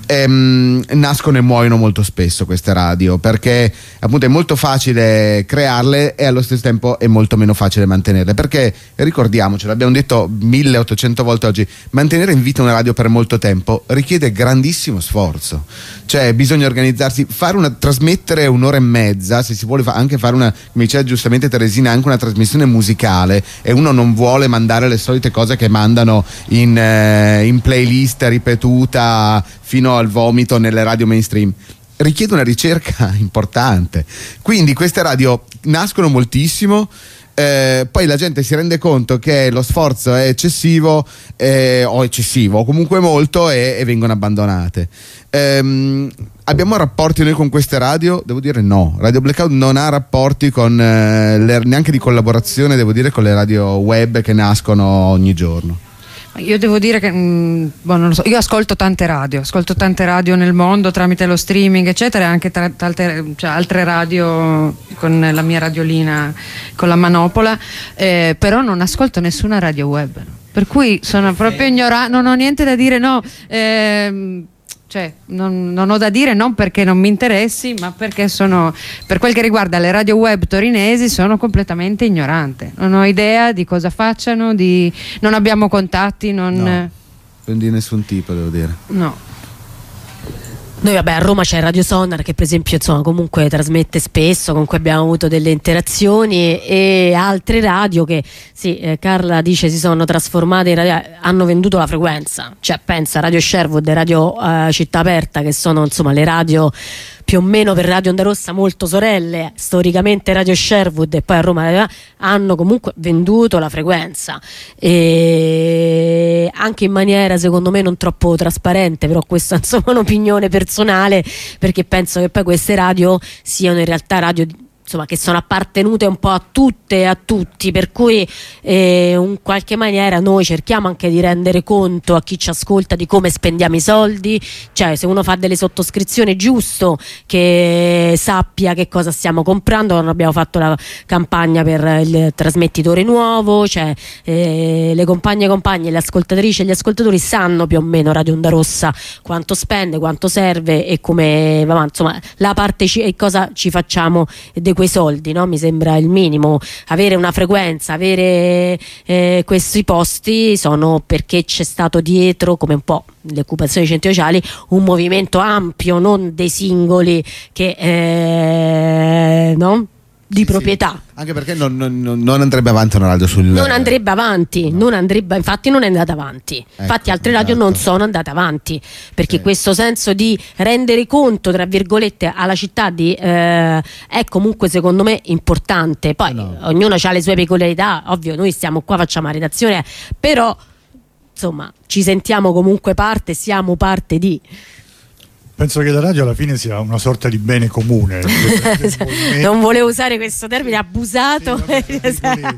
ehm, nascono e muoiono molto spesso queste radio, perché appunto è molto facile crearle e allo stesso tempo è molto meno facile mantenerle, perché ricordiamoci, l'abbiamo detto milleottocento volte oggi, mantenere in vita una radio per molto tempo richiede grandissimo sforzo, cioè bisogna organizzarsi, fare una, trasmettere un'ora e mezza, se si vuole fa- anche fare una, come diceva giustamente Teresina, anche una trasmissione musicale, e uno non vuole mandare le solite cose che mandano in, eh, in playlist ripetuta fino al vomito nelle radio mainstream, richiede una ricerca importante. Quindi queste radio nascono moltissimo, eh, poi la gente si rende conto che lo sforzo è eccessivo, eh, o eccessivo o comunque molto, e, e vengono abbandonate. Ehm, abbiamo rapporti noi con queste radio? Devo dire no. Radio Blackout non ha rapporti con eh, le, neanche di collaborazione, devo dire, con le radio web che nascono ogni giorno. Io devo dire che mh, boh, non lo so, io ascolto tante radio, ascolto tante radio nel mondo tramite lo streaming eccetera, e anche tra, tante, cioè, altre radio con la mia radiolina, con la manopola, eh, però non ascolto nessuna radio web, per cui sono proprio ignorante, non ho niente da dire, no. ehm, Cioè, non, non ho da dire, non perché non mi interessi, ma perché sono, per quel che riguarda le radio web torinesi, sono completamente ignorante. Non ho idea di cosa facciano, di, non abbiamo contatti, non... No, non di nessun tipo, devo dire. No. Noi vabbè, a Roma c'è Radio Sonar che per esempio insomma comunque trasmette spesso, con cui abbiamo avuto delle interazioni, e altre radio che sì, eh, Carla dice si sono trasformate in radio, hanno venduto la frequenza, cioè pensa Radio Sherwood e Radio eh, Città Aperta, che sono insomma le radio più o meno per Radio Onda Rossa molto sorelle, storicamente Radio Sherwood e poi a Roma, hanno comunque venduto la frequenza, e anche in maniera secondo me non troppo trasparente, però questa insomma è un'opinione personale, perché penso che poi queste radio siano in realtà radio insomma che sono appartenute un po' a tutte e a tutti, per cui eh, in qualche maniera noi cerchiamo anche di rendere conto a chi ci ascolta di come spendiamo i soldi, cioè se uno fa delle sottoscrizioni è giusto che sappia che cosa stiamo comprando. Non abbiamo fatto la campagna per il trasmettitore nuovo, cioè eh, le compagne e compagni, le ascoltatrici e gli ascoltatori sanno più o meno Radio Onda Rossa quanto spende, quanto serve e come va, insomma la parte ci, e cosa ci facciamo di quei soldi, no? Mi sembra il minimo. Avere una frequenza, avere eh, questi posti sono perché c'è stato dietro, come un po' le occupazioni dei centri sociali, un movimento ampio, non dei singoli che eh, no? di proprietà. Anche perché non, non, non andrebbe avanti una radio sul... Non andrebbe avanti, no. non andrebbe, infatti non è andata avanti. Ecco, infatti altre radio esatto. non sono andate avanti, perché sì. questo senso di rendere conto, tra virgolette, alla città di, eh, è comunque secondo me importante. Poi no. ognuno ha le sue peculiarità, ovvio, noi stiamo qua, facciamo la redazione, però insomma ci sentiamo comunque parte, siamo parte di... Penso che la radio alla fine sia una sorta di bene comune. Non volevo usare questo termine abusato. Sì,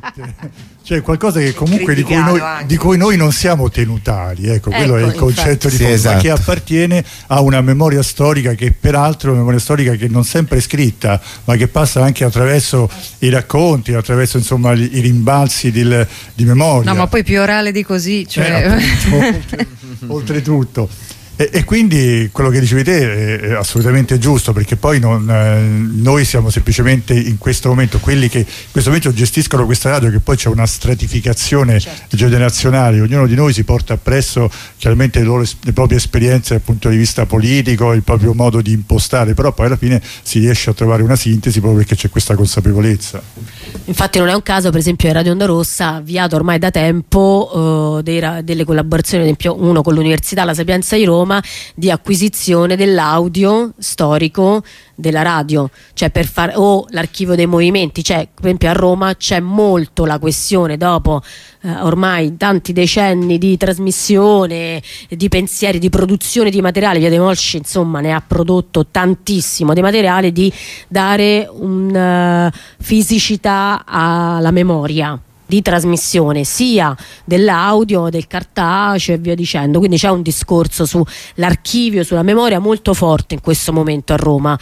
cioè qualcosa che comunque di cui, noi, di cui noi non siamo tenutari, ecco, ecco quello è il concetto infatti. di fondo, sì, esatto. ma che appartiene a una memoria storica che peraltro è una memoria storica che non sempre è scritta, ma che passa anche attraverso i racconti, attraverso insomma i rimbalzi di, di memoria. No, ma poi più orale di così, cioè... eh, appunto, oltretutto. E, e quindi quello che dicevi te è, è assolutamente giusto, perché poi non, eh, noi siamo semplicemente in questo momento quelli che in questo momento gestiscono questa radio, che poi c'è una stratificazione certo. generazionale, ognuno di noi si porta appresso chiaramente le, loro, le proprie esperienze dal punto di vista politico, il proprio modo di impostare, però poi alla fine si riesce a trovare una sintesi proprio perché c'è questa consapevolezza. Infatti non è un caso per esempio che Radio Onda Rossa ha avviato ormai da tempo uh, dei, delle collaborazioni, ad esempio uno con l'Università La Sapienza di Roma, di acquisizione dell'audio storico della radio, cioè per far, o l'archivio dei movimenti, cioè per esempio a Roma c'è molto la questione dopo eh, ormai tanti decenni di trasmissione, di pensieri, di produzione di materiale. Via dei Molsci insomma ne ha prodotto tantissimo di materiale, di dare una uh, fisicità alla memoria di trasmissione sia dell'audio, del cartaceo e via dicendo. Quindi c'è un discorso sull'archivio, sulla memoria molto forte in questo momento a Roma,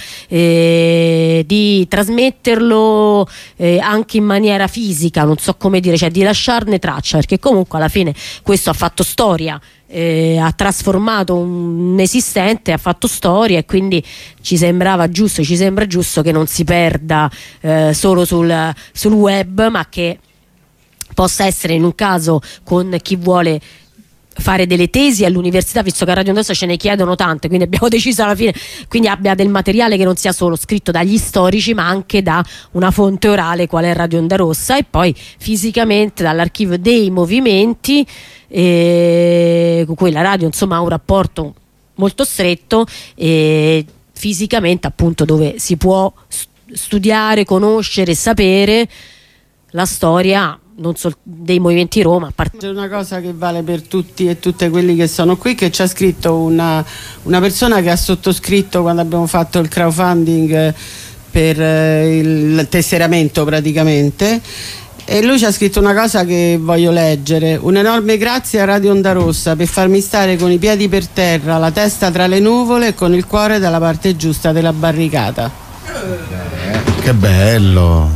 eh, di trasmetterlo eh, anche in maniera fisica, non so come dire, cioè di lasciarne traccia, perché comunque alla fine questo ha fatto storia. Eh, ha trasformato un esistente, ha fatto storia, e quindi ci sembrava giusto, ci sembra giusto che non si perda eh, solo sul, sul web, ma che possa essere, in un caso con chi vuole fare delle tesi all'università, visto che a Radio Onda Rossa ce ne chiedono tante, quindi abbiamo deciso alla fine, quindi abbia del materiale che non sia solo scritto dagli storici ma anche da una fonte orale quale è Radio Onda Rossa, e poi fisicamente dall'archivio dei movimenti eh, con cui la radio insomma ha un rapporto molto stretto, e fisicamente appunto dove si può studiare, conoscere, sapere la storia non solo dei movimenti Roma. C'è una cosa che vale per tutti e tutte quelli che sono qui, che ci ha scritto una, una persona che ha sottoscritto quando abbiamo fatto il crowdfunding per il tesseramento praticamente, e lui ci ha scritto una cosa che voglio leggere: un enorme grazie a Radio Onda Rossa per farmi stare con i piedi per terra, la testa tra le nuvole e con il cuore dalla parte giusta della barricata. Eh, che bello.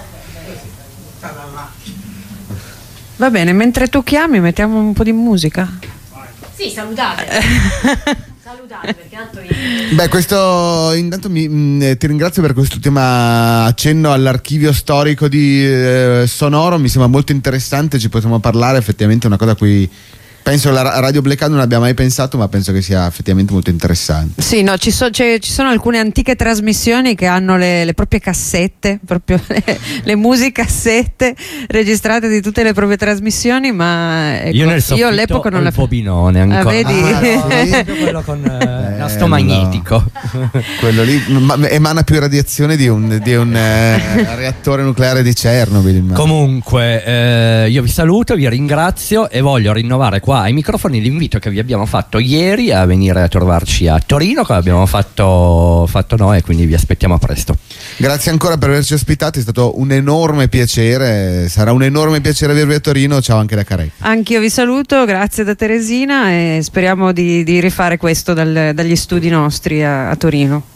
Va bene, mentre tu chiami mettiamo un po' di musica. Sì, salutate. Salutate perché tanto io... Beh, questo intanto mi, mh, ti ringrazio per quest'ultimo accenno all'archivio storico di eh, Sonoro, mi sembra molto interessante, ci possiamo parlare, effettivamente è una cosa a cui penso la Radio Blackout non abbia mai pensato, ma penso che sia effettivamente molto interessante. Sì, no, ci, so, ci sono alcune antiche trasmissioni che hanno le, le proprie cassette, proprio le, le musicassette registrate di tutte le proprie trasmissioni, ma ecco, io, nel io all'epoca non la il Bobinone ancora. Ah, vedi? Ah, no, quello con eh, nastro magnetico. Quello lì emana più radiazione di un, di un eh, reattore nucleare di Chernobyl. Comunque eh, io vi saluto, vi ringrazio e voglio rinnovare qua ai microfoni l'invito che vi abbiamo fatto ieri a venire a trovarci a Torino, come abbiamo fatto, fatto noi, quindi vi aspettiamo a presto. Grazie ancora per averci ospitati, è stato un enorme piacere, sarà un enorme piacere avervi a Torino. Ciao anche da Carecca. Anch'io vi saluto, grazie da Teresina, e speriamo di, di rifare questo dal, dagli studi nostri a, a Torino.